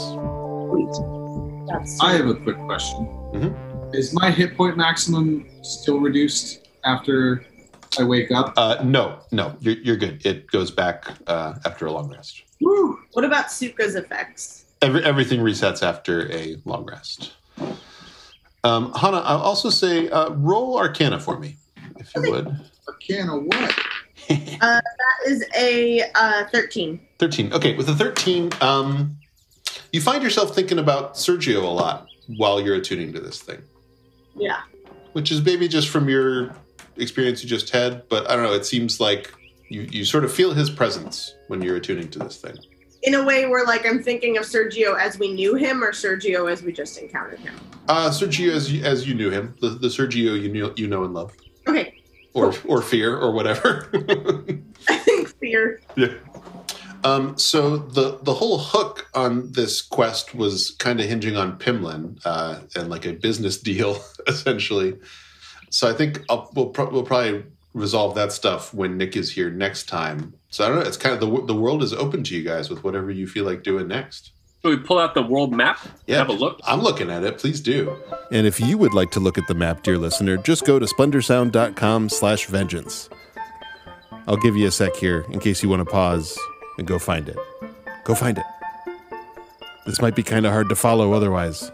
I have a quick question. Mm-hmm. Is my hit point maximum still reduced after I wake up? No, you're good. It goes back after a long rest. Woo! What about Suka's effects? Everything resets after a long rest. Hana, I'll also say roll Arcana for me, if you would. Arcana what? That is a 13. 13. Okay, with a 13, you find yourself thinking about Sergio a lot while you're attuning to this thing. Yeah. Which is maybe just from your experience you just had, but I don't know, it seems like you sort of feel his presence when you're attuning to this thing. In a way where, like, I'm thinking of Sergio as we knew him or Sergio as we just encountered him? Sergio as you knew him. The Sergio you know and love. Okay. Or fear, or whatever. I think fear. Yeah. So the whole hook on this quest was kind of hinging on Pimlin and like a business deal, essentially. So I think we'll probably resolve that stuff when Nick is here next time. So I don't know. It's kind of the world is open to you guys with whatever you feel like doing next. So we pull out the world map, have a look. I'm looking at it. Please do. And if you would like to look at the map, dear listener, just go to splendorsound.com/vengeance. I'll give you a sec here in case you want to pause and go find it. Go find it. This might be kind of hard to follow otherwise.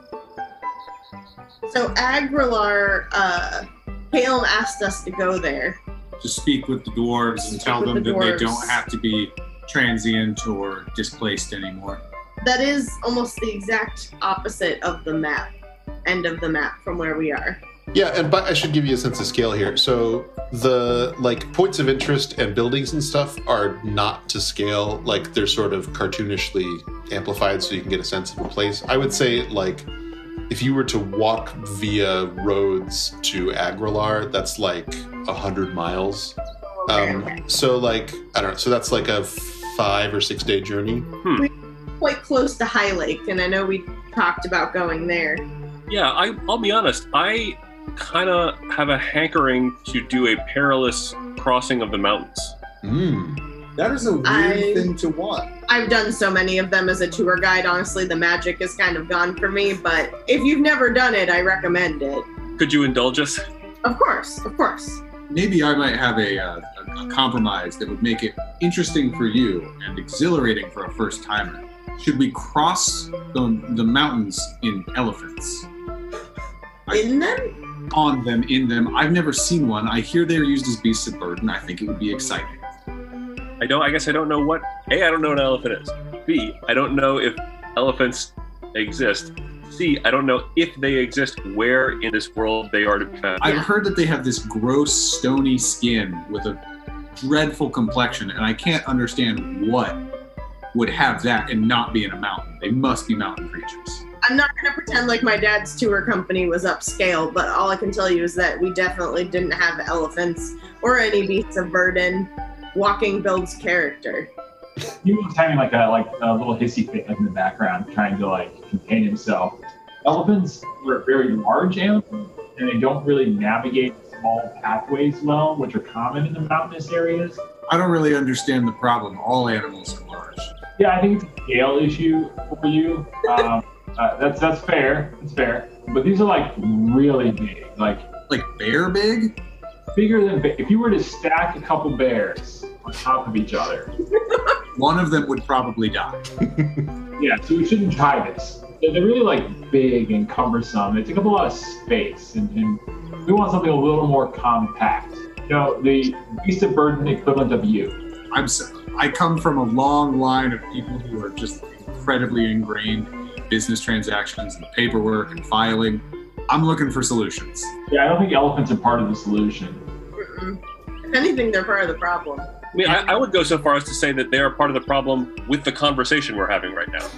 So Agrilar, Palem asked us to go there. To speak with the dwarves and tell them that they don't have to be transient or displaced anymore. That is almost the exact opposite of the map, end of the map from where we are. Yeah, but I should give you a sense of scale here. So the points of interest and buildings and stuff are not to scale. Like they're sort of cartoonishly amplified so you can get a sense of a place. I would say if you were to walk via roads to Agrilar, that's 100 miles. Okay. So I don't know. So that's a 5 or 6 day journey. We're quite close to High Lake, and I know we talked about going there. Yeah, I'll be honest. I kind of have a hankering to do a perilous crossing of the mountains. That is a weird thing to want. I've done so many of them as a tour guide. Honestly, the magic is kind of gone for me, but if you've never done it, I recommend it. Could you indulge us? Of course. Maybe I might have a compromise that would make it interesting for you and exhilarating for a first timer. Should we cross the mountains in elephants? In them? On them, in them. I've never seen one. I hear they're used as beasts of burden. I think it would be exciting. I guess I don't know what. A, I don't know what an elephant is. B, I don't know if elephants exist. C, I don't know if they exist, where in this world they are to be found. I've heard that they have this gross, stony skin with a dreadful complexion, and I can't understand what would have that and not be in a mountain. They must be mountain creatures. I'm not going to pretend like my dad's tour company was upscale, but all I can tell you is that we definitely didn't have elephants or any beasts of burden. Walking builds character. He was having like a little hissy fit in the background, trying to like contain himself. Elephants are very large animals, and they don't really navigate small pathways well, which are common in the mountainous areas. I don't really understand the problem. All animals are large. Yeah, I think it's a scale issue for you. That's fair. It's fair. But these are like really big, like bear big? Bigger than if you were to stack a couple bears on top of each other. One of them would probably die. Yeah, so we shouldn't try this. They're really like big and cumbersome. They take up a lot of space, and we want something a little more compact. You know, the beast of burden equivalent of you. I come from a long line of people who are just incredibly ingrained in business transactions and paperwork and filing. I'm looking for solutions. Yeah, I don't think elephants are part of the solution. If anything, they're part of the problem. I mean, I would go so far as to say that they are part of the problem with the conversation we're having right now.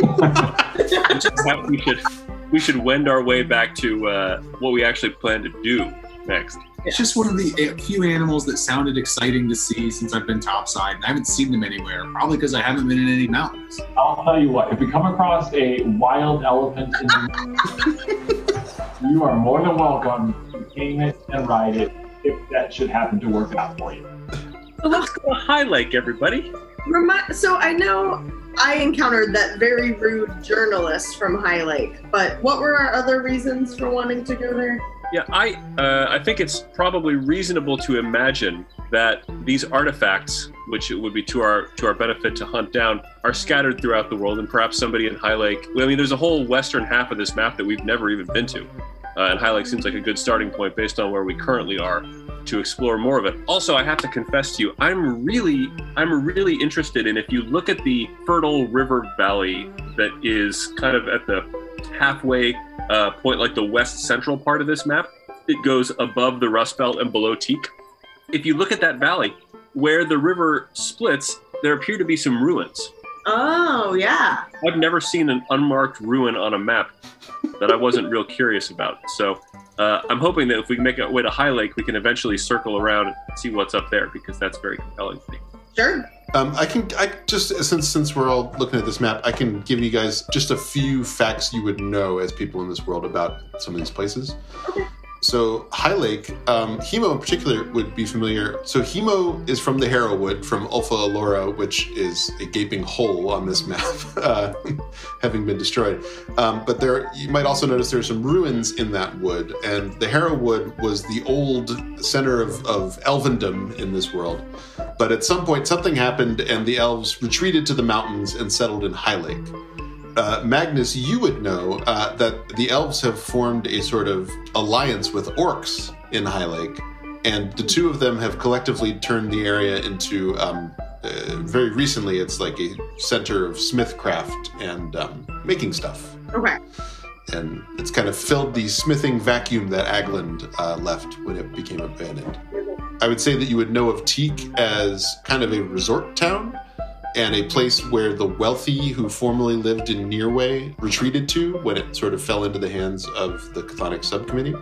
we should wend our way back to what we actually plan to do next. It's just one of the few animals that sounded exciting to see since I've been topside, and I haven't seen them anywhere, probably because I haven't been in any mountains. I'll tell you what, if we come across a wild elephant in the you are more than welcome to tame it and ride it if that should happen to work out for you. So let's go to High Lake, everybody. So I know I encountered that very rude journalist from High Lake, but what were our other reasons for wanting to go there? Yeah, I think it's probably reasonable to imagine that these artifacts, which it would be to our benefit to hunt down, are scattered throughout the world, and perhaps somebody in High Lake. I mean, there's a whole western half of this map that we've never even been to, and High Lake seems like a good starting point based on where we currently are to explore more of it. Also, I have to confess to you, I'm really interested in, if you look at the fertile river valley that is kind of at the halfway point, like the west central part of this map, it goes above the Rust Belt and below Teak. If you look at that valley, where the river splits, there appear to be some ruins. Oh, yeah. I've never seen an unmarked ruin on a map that I wasn't real curious about. So I'm hoping that if we can make our way to High Lake, we can eventually circle around and see what's up there, because that's very compelling to me. Sure. I just since we're all looking at this map, I can give you guys just a few facts you would know as people in this world about some of these places. Okay. So High Lake, Hemo in particular would be familiar. So Hemo is from the Harrowwood, from Ulfa Alora, which is a gaping hole on this map, having been destroyed. But there, you might also notice there are some ruins in that wood, and the Harrowwood was the old center of elvendom in this world. But at some point, something happened, and the elves retreated to the mountains and settled in High Lake. Magnus, you would know that the elves have formed a sort of alliance with orcs in High Lake, and the two of them have collectively turned the area into, very recently, it's like a center of smithcraft and making stuff. Okay. And it's kind of filled the smithing vacuum that Agland left when it became abandoned. I would say that you would know of Teak as kind of a resort town, and a place where the wealthy who formerly lived in Nearway retreated to when it sort of fell into the hands of the Chthonic subcommittee.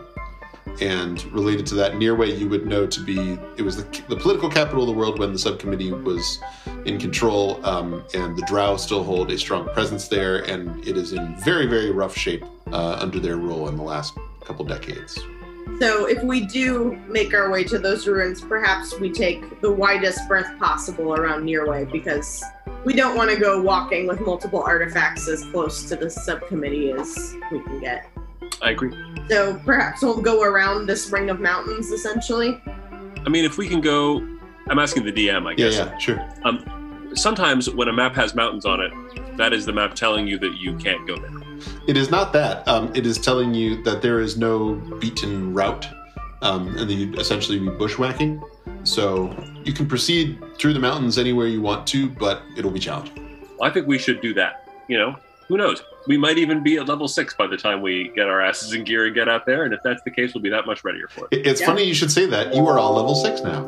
And related to that, Nearway you would know to be, it was the political capital of the world when the subcommittee was in control, and the Drow still hold a strong presence there, and it is in very, very rough shape under their rule in the last couple decades. So if we do make our way to those ruins, perhaps we take the widest berth possible around Nearway, because we don't want to go walking with multiple artifacts as close to the subcommittee as we can get. I agree. So perhaps we'll go around this ring of mountains, essentially. I mean, if we can go, I'm asking the DM, I guess. Yeah, sure. Sometimes when a map has mountains on it, that is the map telling you that you can't go there. It is not that. It is telling you that there is no beaten route, and that you'd essentially be bushwhacking. So you can proceed through the mountains anywhere you want to, but it'll be challenging. Well, I think we should do that. You know, Who knows? We might even be at level 6 by the time we get our asses in gear and get out there. And if that's the case, we'll be that much readier for it. It's funny you should say that. You are all level 6 now.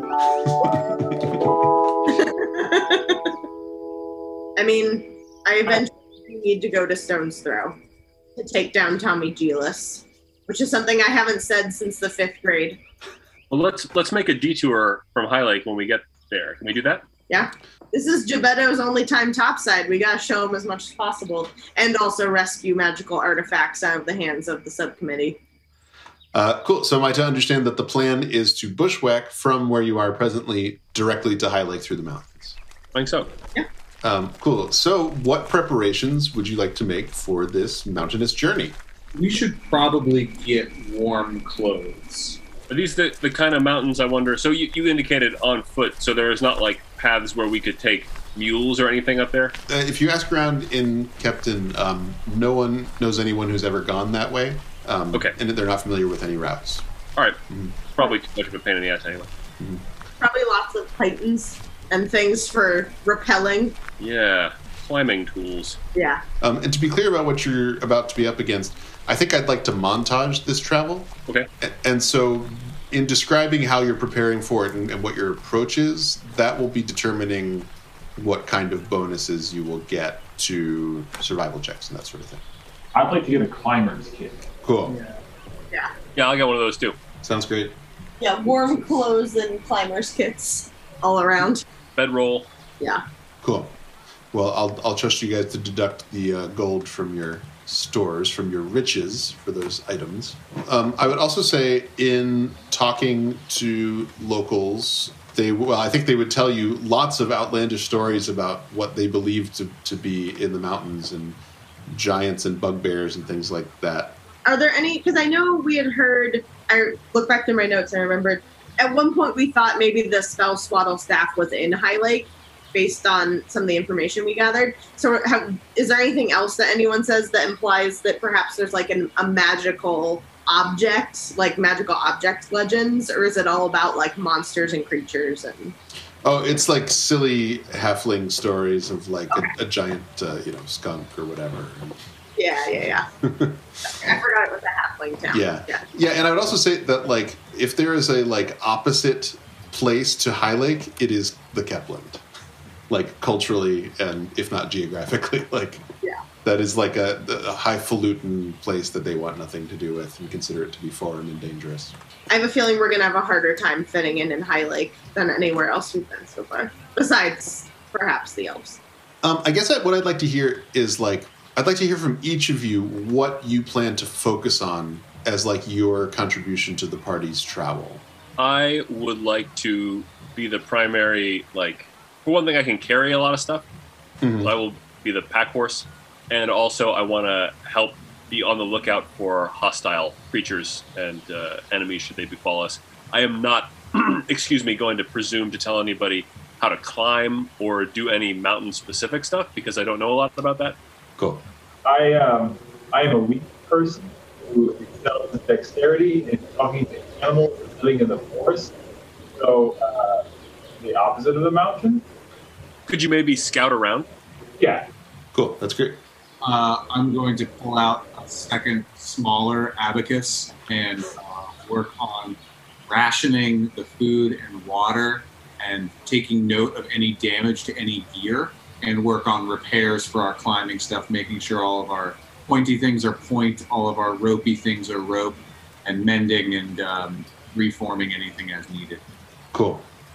I mean, I eventually need to go to Stone's Throw to take down Tommy Gelis, which is something I haven't said since the 5th grade. Well, let's make a detour from High Lake when we get there. Can we do that? Yeah. This is Gebetto's only time topside. We gotta show him as much as possible, and also rescue magical artifacts out of the hands of the subcommittee. Cool. So am I to understand that the plan is to bushwhack from where you are presently directly to High Lake through the mountains? I think so. Yeah. Cool. So what preparations would you like to make for this mountainous journey? We should probably get warm clothes. Are these the kind of mountains, I wonder? So you indicated on foot, so there is not like paths where we could take mules or anything up there? If you ask around in Kepton, no one knows anyone who's ever gone that way. Okay. And they're not familiar with any routes. All right. Probably too much of a pain in the ass anyway. Probably lots of titans and things for rappelling. Yeah. Climbing tools. Yeah. And to be clear about what you're about to be up against, I think I'd like to montage this travel. Okay. And so in describing how you're preparing for it and what your approach is, that will be determining what kind of bonuses you will get to survival checks and that sort of thing. I'd like to get a climber's kit. Cool. Yeah. Yeah, I'll get one of those too. Sounds great. Yeah, warm clothes and climbers kits all around. Bedroll. Yeah. Cool. Well, I'll trust you guys to deduct the gold from your stores, from your riches for those items. I would also say in talking to locals, I think they would tell you lots of outlandish stories about what they believe to be in the mountains and giants and bugbears and things like that. Are there any, because I know we had heard, I looked back through my notes and I remembered, at one point we thought maybe the spell swaddle staff was in High Lake based on some of the information we gathered. So is there anything else that anyone says that implies that perhaps there's like a magical object, like magical object legends, or is it all about like monsters and creatures? And Oh, it's like silly halfling stories of like a giant, skunk or whatever. Yeah. I forgot it was a halfling town. Yeah, and I would also say that like if there is a like opposite place to High Lake, it is the Kepland, like culturally and if not geographically, like that is like a highfalutin place that they want nothing to do with and consider it to be foreign and dangerous. I have a feeling we're gonna have a harder time fitting in High Lake than anywhere else we've been so far, besides perhaps the elves. I guess what I'd like to hear is like I'd like to hear from each of you what you plan to focus on as like your contribution to the party's travel. I would like to be the primary, like, for one thing, I can carry a lot of stuff. Mm-hmm. So I will be the pack horse. And also I want to help be on the lookout for hostile creatures and enemies should they befall us. I am not, going to presume to tell anybody how to climb or do any mountain-specific stuff because I don't know a lot about that. Cool. I am a weak person who excels in dexterity and talking to animals living in the forest. So the opposite of the mountain. Could you maybe scout around? Yeah. Cool. That's great. I'm going to pull out a second smaller abacus and work on rationing the food and water and taking note of any damage to any gear and work on repairs for our climbing stuff, making sure all of our pointy things are point, all of our ropey things are rope, and mending and reforming anything as needed. Cool.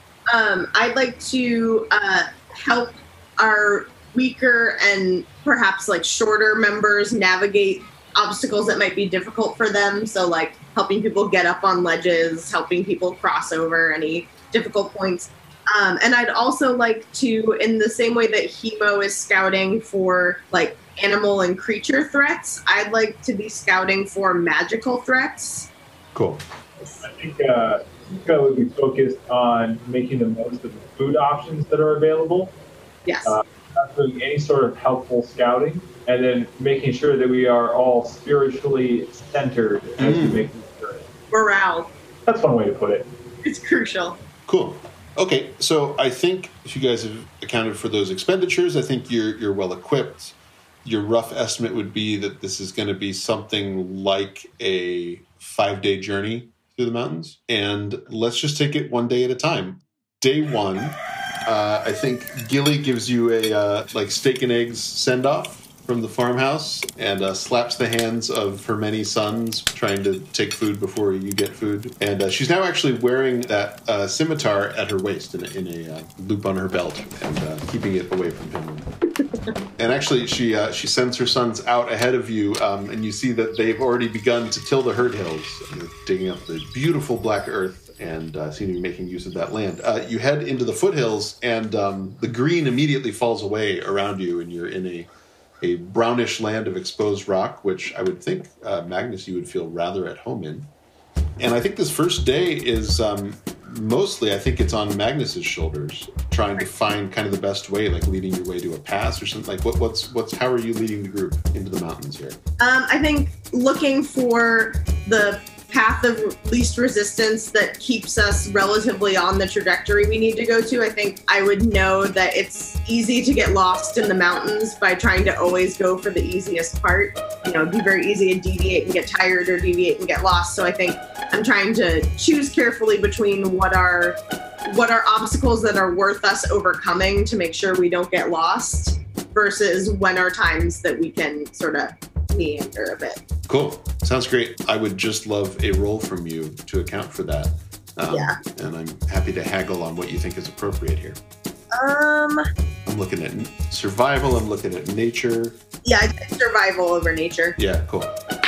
I'd like to help our weaker and perhaps like shorter members navigate obstacles that might be difficult for them. So like helping people get up on ledges, helping people cross over any difficult points. And I'd also like to, in the same way that Hemo is scouting for like animal and creature threats, I'd like to be scouting for magical threats. Cool. I think Yuka would be focused on making the most of the food options that are available. Yes. Not doing any sort of helpful scouting, and then making sure that we are all spiritually centered as we make this journey. Morale. That's one way to put it. It's crucial. Cool. Okay, so I think if you guys have accounted for those expenditures, I think you're well equipped. your rough estimate would be that this is going to be something like a 5-day journey through the mountains. And let's just take it one day at a time. Day 1, I think Gilly gives you a steak and eggs send-off from the farmhouse and slaps the hands of her many sons trying to take food before you get food. And she's now actually wearing that scimitar at her waist in a loop on her belt and keeping it away from him. And actually, she sends her sons out ahead of you, and you see that they've already begun to till the herd hills, digging up the beautiful black earth and seem to be making use of that land. You head into the foothills, and the green immediately falls away around you, and you're in a brownish land of exposed rock, which I would think, Magnus, you would feel rather at home in. And I think this first day is mostly, I think it's on Magnus's shoulders, trying to find kind of the best way, like leading your way to a pass or something. Like, how are you leading the group into the mountains here? I think looking for the path of least resistance that keeps us relatively on the trajectory we need to go to. I think I would know that it's easy to get lost in the mountains by trying to always go for the easiest part. It'd be very easy to deviate and get tired or deviate and get lost. So I think I'm trying to choose carefully between what are obstacles that are worth us overcoming to make sure we don't get lost versus when are times that we can sort of meander a bit. Cool. Sounds great. I would just love a roll from you to account for that. And I'm happy to haggle on what you think is appropriate here. I'm looking at survival. I'm looking at nature. Yeah, I think survival over nature. Yeah, cool.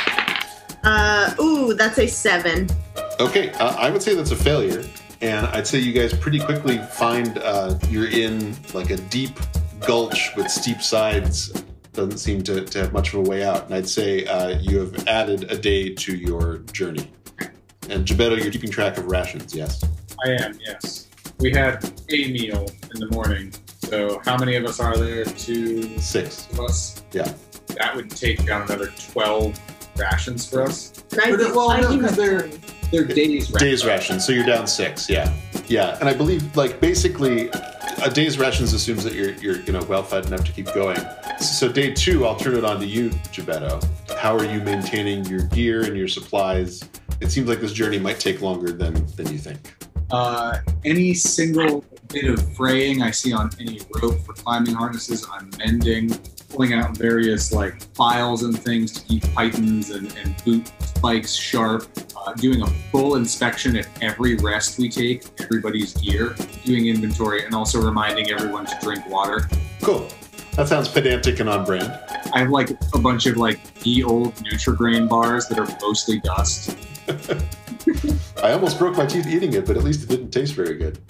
That's a 7. Okay, I would say that's a failure. And I'd say you guys pretty quickly find you're in like a deep gulch with steep sides. Doesn't seem to have much of a way out. And I'd say you have added a day to your journey. And Gebetto, you're keeping track of rations, yes? I am, yes. We had a meal in the morning. So how many of us are there? 6 of us? Yeah. That would take down another 12 rations for us. Because they're days rations. Days rations, so you're down 6, yeah. Yeah, and I believe, basically, a day's rations assumes that you're well-fed enough to keep going. So day 2, I'll turn it on to you, Gebetto. How are you maintaining your gear and your supplies? It seems like this journey might take longer than you think. Any single bit of fraying I see on any rope for climbing harnesses, I'm mending, pulling out various files and things to keep pythons and boot spikes sharp, doing a full inspection at every rest we take, everybody's gear, doing inventory, and also reminding everyone to drink water. Cool. That sounds pedantic and on brand. I have a bunch of the old Nutri-Grain bars that are mostly dust. I almost broke my teeth eating it, but at least it didn't taste very good.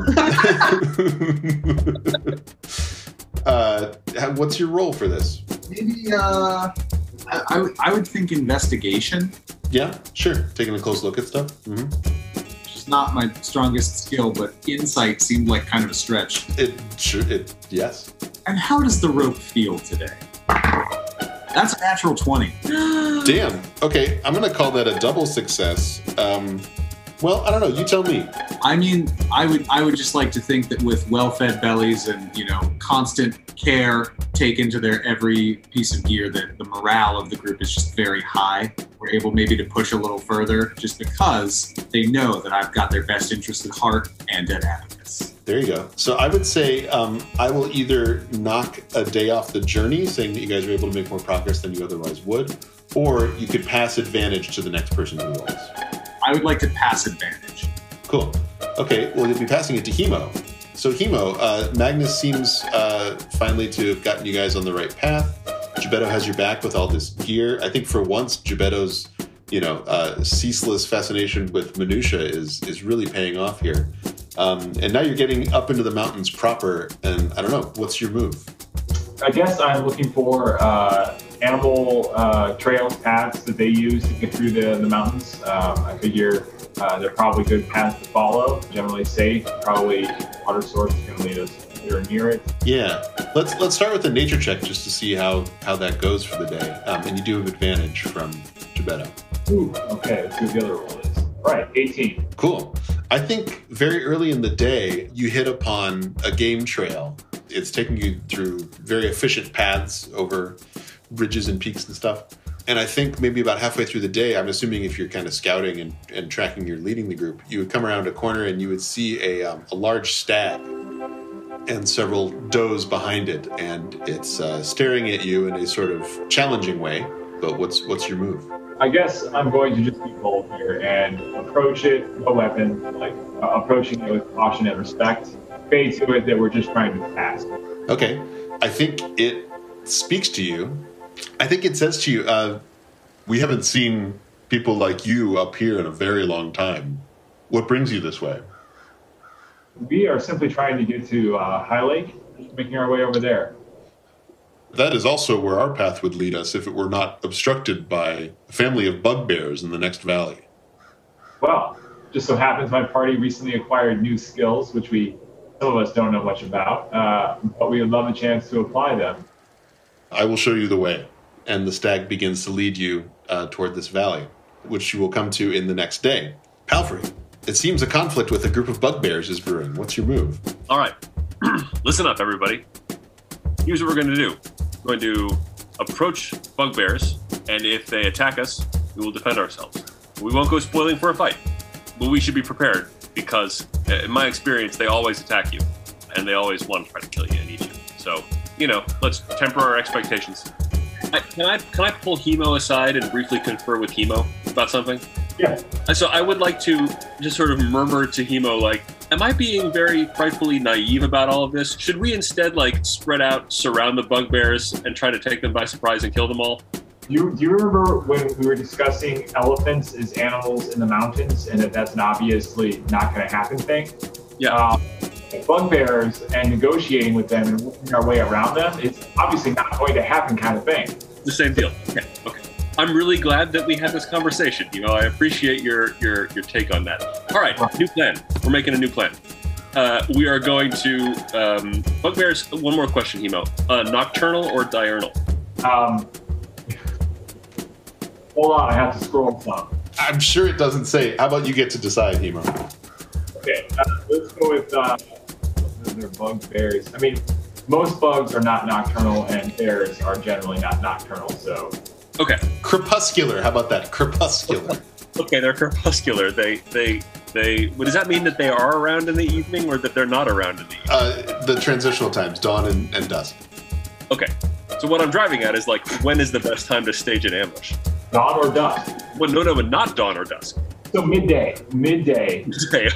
What's your role for this? Maybe I would think investigation. Yeah, sure. Taking a close look at stuff. Mm-hmm. Which is not my strongest skill, but insight seemed like kind of a stretch. Yes. And how does the rope feel today? That's a natural 20. Damn. Okay, I'm going to call that a double success. Well, I don't know. You tell me. I mean, I would just like to think that with well-fed bellies and, constant care taken to their every piece of gear, that the morale of the group is just very high. We're able maybe to push a little further just because they know that I've got their best interest at heart and at Atticus. There you go. So I would say I will either knock a day off the journey, saying that you guys are able to make more progress than you otherwise would, or you could pass advantage to the next person who rolls. I would like to pass advantage. Cool. Okay, well, you'll be passing it to Hemo. So Hemo, Magnus seems finally to have gotten you guys on the right path. Gebetto has your back with all this gear. I think for once, Gebetto's ceaseless fascination with minutia is really paying off here. And now you're getting up into the mountains proper, and I don't know, what's your move? I guess I'm looking for animal trails, paths that they use to get through the mountains. I figure they're probably good paths to follow, generally safe. Probably water source is going to lead us there near it. Yeah, let's start with a nature check just to see how that goes for the day. And you do have advantage from Gebetto. Ooh, okay, let's see what the other roll is. All right, 18. Cool. I think very early in the day, you hit upon a game trail. It's taking you through very efficient paths over ridges and peaks and stuff. And I think maybe about halfway through the day, I'm assuming if you're kind of scouting and tracking, you're leading the group, you would come around a corner and you would see a large stag and several does behind it. And it's staring at you in a sort of challenging way. But what's your move? I guess I'm going to just be bold here and approach it, no weapon, like approaching it with caution and respect. Say to it that we're just trying to pass. Okay. I think it speaks to you. I think it says to you, we haven't seen people like you up here in a very long time. What brings you this way? We are simply trying to get to High Lake, making our way over there. That is also where our path would lead us if it were not obstructed by a family of bugbears in the next valley. Well, just so happens my party recently acquired new skills, which some of us don't know much about, but we would love a chance to apply them. I will show you the way. And the stag begins to lead you toward this valley, which you will come to in the next day. Palfrey, it seems a conflict with a group of bugbears is brewing. What's your move? All right. Listen up, everybody. Here's what we're going to do. We're going to approach bugbears, and if they attack us, we will defend ourselves. We won't go spoiling for a fight, but we should be prepared because, in my experience, they always attack you, and they always want to try to kill you and eat you. So, let's temper our expectations. Can I pull Hemo aside and briefly confer with Hemo about something? Yeah. So I would like to just sort of murmur to Hemo, like, am I being very frightfully naive about all of this? Should we instead, spread out, surround the bugbears, and try to take them by surprise and kill them all? Do you remember when we were discussing elephants as animals in the mountains and that's an obviously not going to happen thing? Yeah. Bugbears and negotiating with them and working our way around them, it's obviously not going to happen kind of thing. The same deal. Okay. I'm really glad that we had this conversation. I appreciate your take on that. All right, new plan. We're making a new plan. We are going to bugbears. One more question, Hemo. Nocturnal or diurnal? Hold on, I have to scroll some. I'm sure it doesn't say. How about you get to decide, Hemo? Okay, let's go with they're bugbears. I mean, most bugs are not nocturnal, and bears are generally not nocturnal. So. Okay. Crepuscular. How about that? Crepuscular. Okay, they're crepuscular. They. What does that mean? That they are around in the evening, or that they're not around in the evening? The transitional times, dawn and dusk. Okay. So what I'm driving at is when is the best time to stage an ambush? Dawn or dusk? Well, no, but not dawn or dusk. So midday. Okay.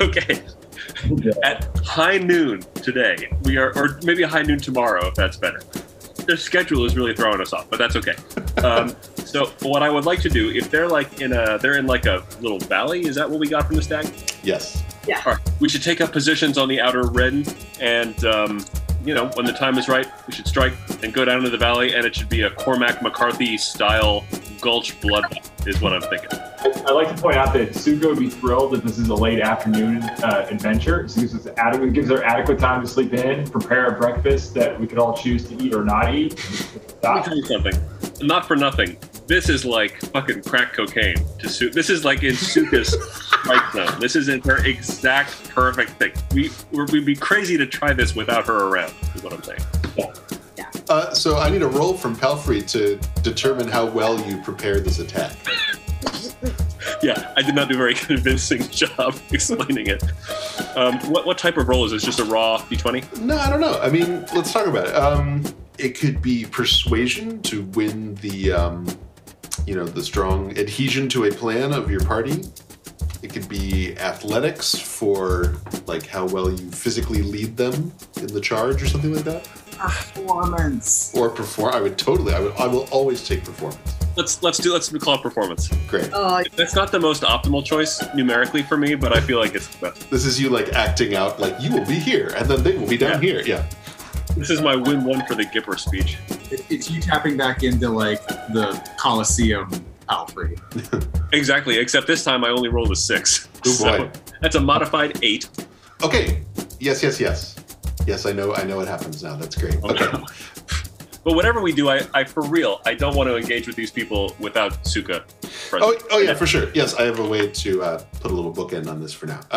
At high noon today, we are, or maybe a high noon tomorrow, if that's better. Their schedule is really throwing us off, but that's okay. So what I would like to do, if they're in a little valley, is that what we got from the stag? Yes. Yeah. All right. We should take up positions on the outer rim, and when the time is right, we should strike and go down to the valley, and it should be a Cormac McCarthy style gulch bloodbath, is what I'm thinking. I'd like to point out that Suko would be thrilled that this is a late afternoon adventure. So it gives her adequate time to sleep in, prepare a breakfast that we could all choose to eat or not eat. Let me tell you something. Not for nothing. This is like fucking crack cocaine to Suko. This is like in Suka's strike zone. This is in her exact perfect thing. We'd be crazy to try this without her around, is what I'm saying. Yeah. So I need a roll from Palfrey to determine how well you prepared this attack. Yeah, I did not do a very convincing job explaining it. What type of roll is this? Just a raw d20? No, I don't know. I mean, let's talk about it. It could be persuasion to win the strong adhesion to a plan of your party. It could be athletics for how well you physically lead them in the charge or something like that. Performance. Or I will always take performance. Let's call it performance. Great. That's not the most optimal choice numerically for me, but I feel like it's the best. This is you acting out you will be here and then they will be down here. Yeah. This is my win one for the Gipper speech. It's you tapping back into the Coliseum Palfrey. Exactly, except this time I only rolled a 6. Oh boy. So that's a modified 8. Okay. Yes. Yes, I know what happens now. That's great. Okay. But whatever we do, I for real, I don't want to engage with these people without Suka present. Oh yeah, for sure. Yes, I have a way to put a little bookend on this for now.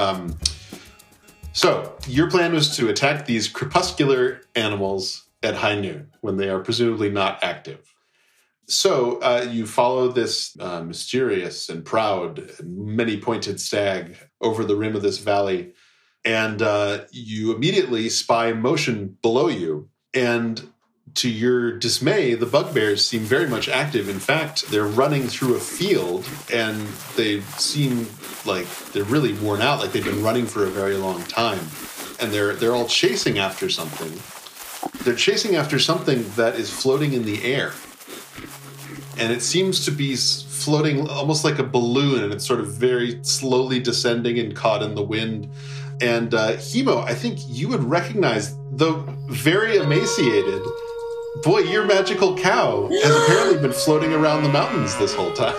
So your plan was to attack these crepuscular animals at high noon when they are presumably not active. So you follow this mysterious and proud and many-pointed stag over the rim of this valley, and you immediately spy motion below you. And to your dismay, the bugbears seem very much active. In fact, they're running through a field, and they seem like they're really worn out, like they've been running for a very long time. And they're all chasing after something. They're chasing after something that is floating in the air. And it seems to be floating almost like a balloon, and it's sort of very slowly descending and caught in the wind. And Hemo, I think you would recognize the very emaciated, boy, your magical cow has apparently been floating around the mountains this whole time.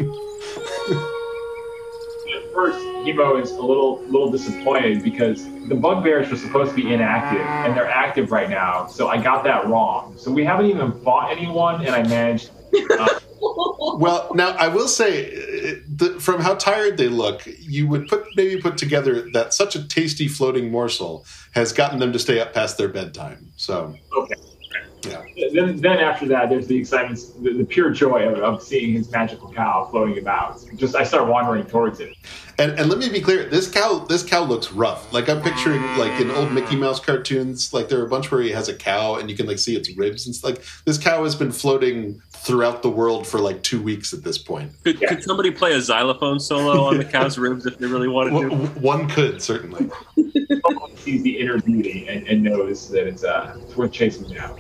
At first, Hemo is a little disappointed because the bugbears were supposed to be inactive, and they're active right now, so I got that wrong. So we haven't even fought anyone, and I managed... Well, now I will say, from how tired they look, you would maybe put together that such a tasty floating morsel has gotten them to stay up past their bedtime. So, okay. Yeah. Then after that, there's the excitement, the pure joy of seeing his magical cow floating about. I start wandering towards it. And let me be clear, this cow looks rough. Like I'm picturing, like in old Mickey Mouse cartoons, like there are a bunch where he has a cow and you can like see its ribs and stuff. Like this cow has been floating throughout the world for like 2 weeks at this point. Could somebody play a xylophone solo on the cow's ribs if they really wanted to? One could, certainly. Someone sees the inner beauty and knows that it's worth chasing down.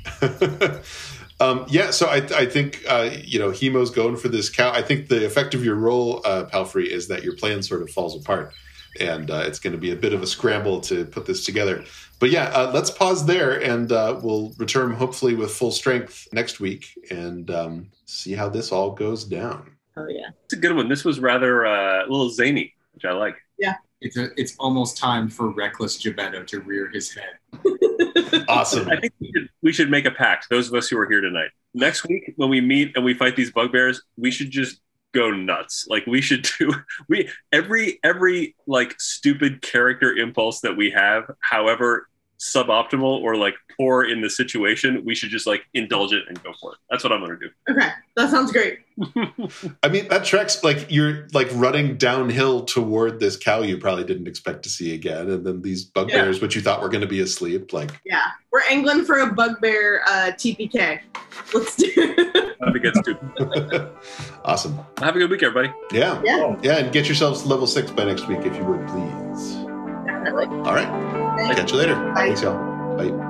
So I think, Hemo's going for this cow. I think the effect of your roll, Palfrey, is that your plan sort of falls apart. And it's going to be a bit of a scramble to put this together. But let's pause there, and we'll return hopefully with full strength next week and see how this all goes down. Oh, yeah. It's a good one. This was rather a little zany, which I like. Yeah. It's almost time for Reckless Gebetto to rear his head. Awesome. I think we should make a pact, those of us who are here tonight. Next week, when we meet and we fight these bugbears, we should just go nuts. Like we should do every like stupid character impulse that we have, however suboptimal or like poor in the situation, we should just like indulge it and go for it. That's what I'm going to do. Okay. That sounds great. I mean, that tracks, like you're like running downhill toward this cow you probably didn't expect to see again. And then these bugbears, which you thought were going to be asleep. Like, yeah, we're angling for a bugbear TPK. Let's do it. That'd be good, stupid. Awesome. Have a good week, everybody. Yeah. And get yourselves to level 6 by next week, if you would, please. Definitely. All right. Catch you later. Bye. Thanks, y'all. Bye.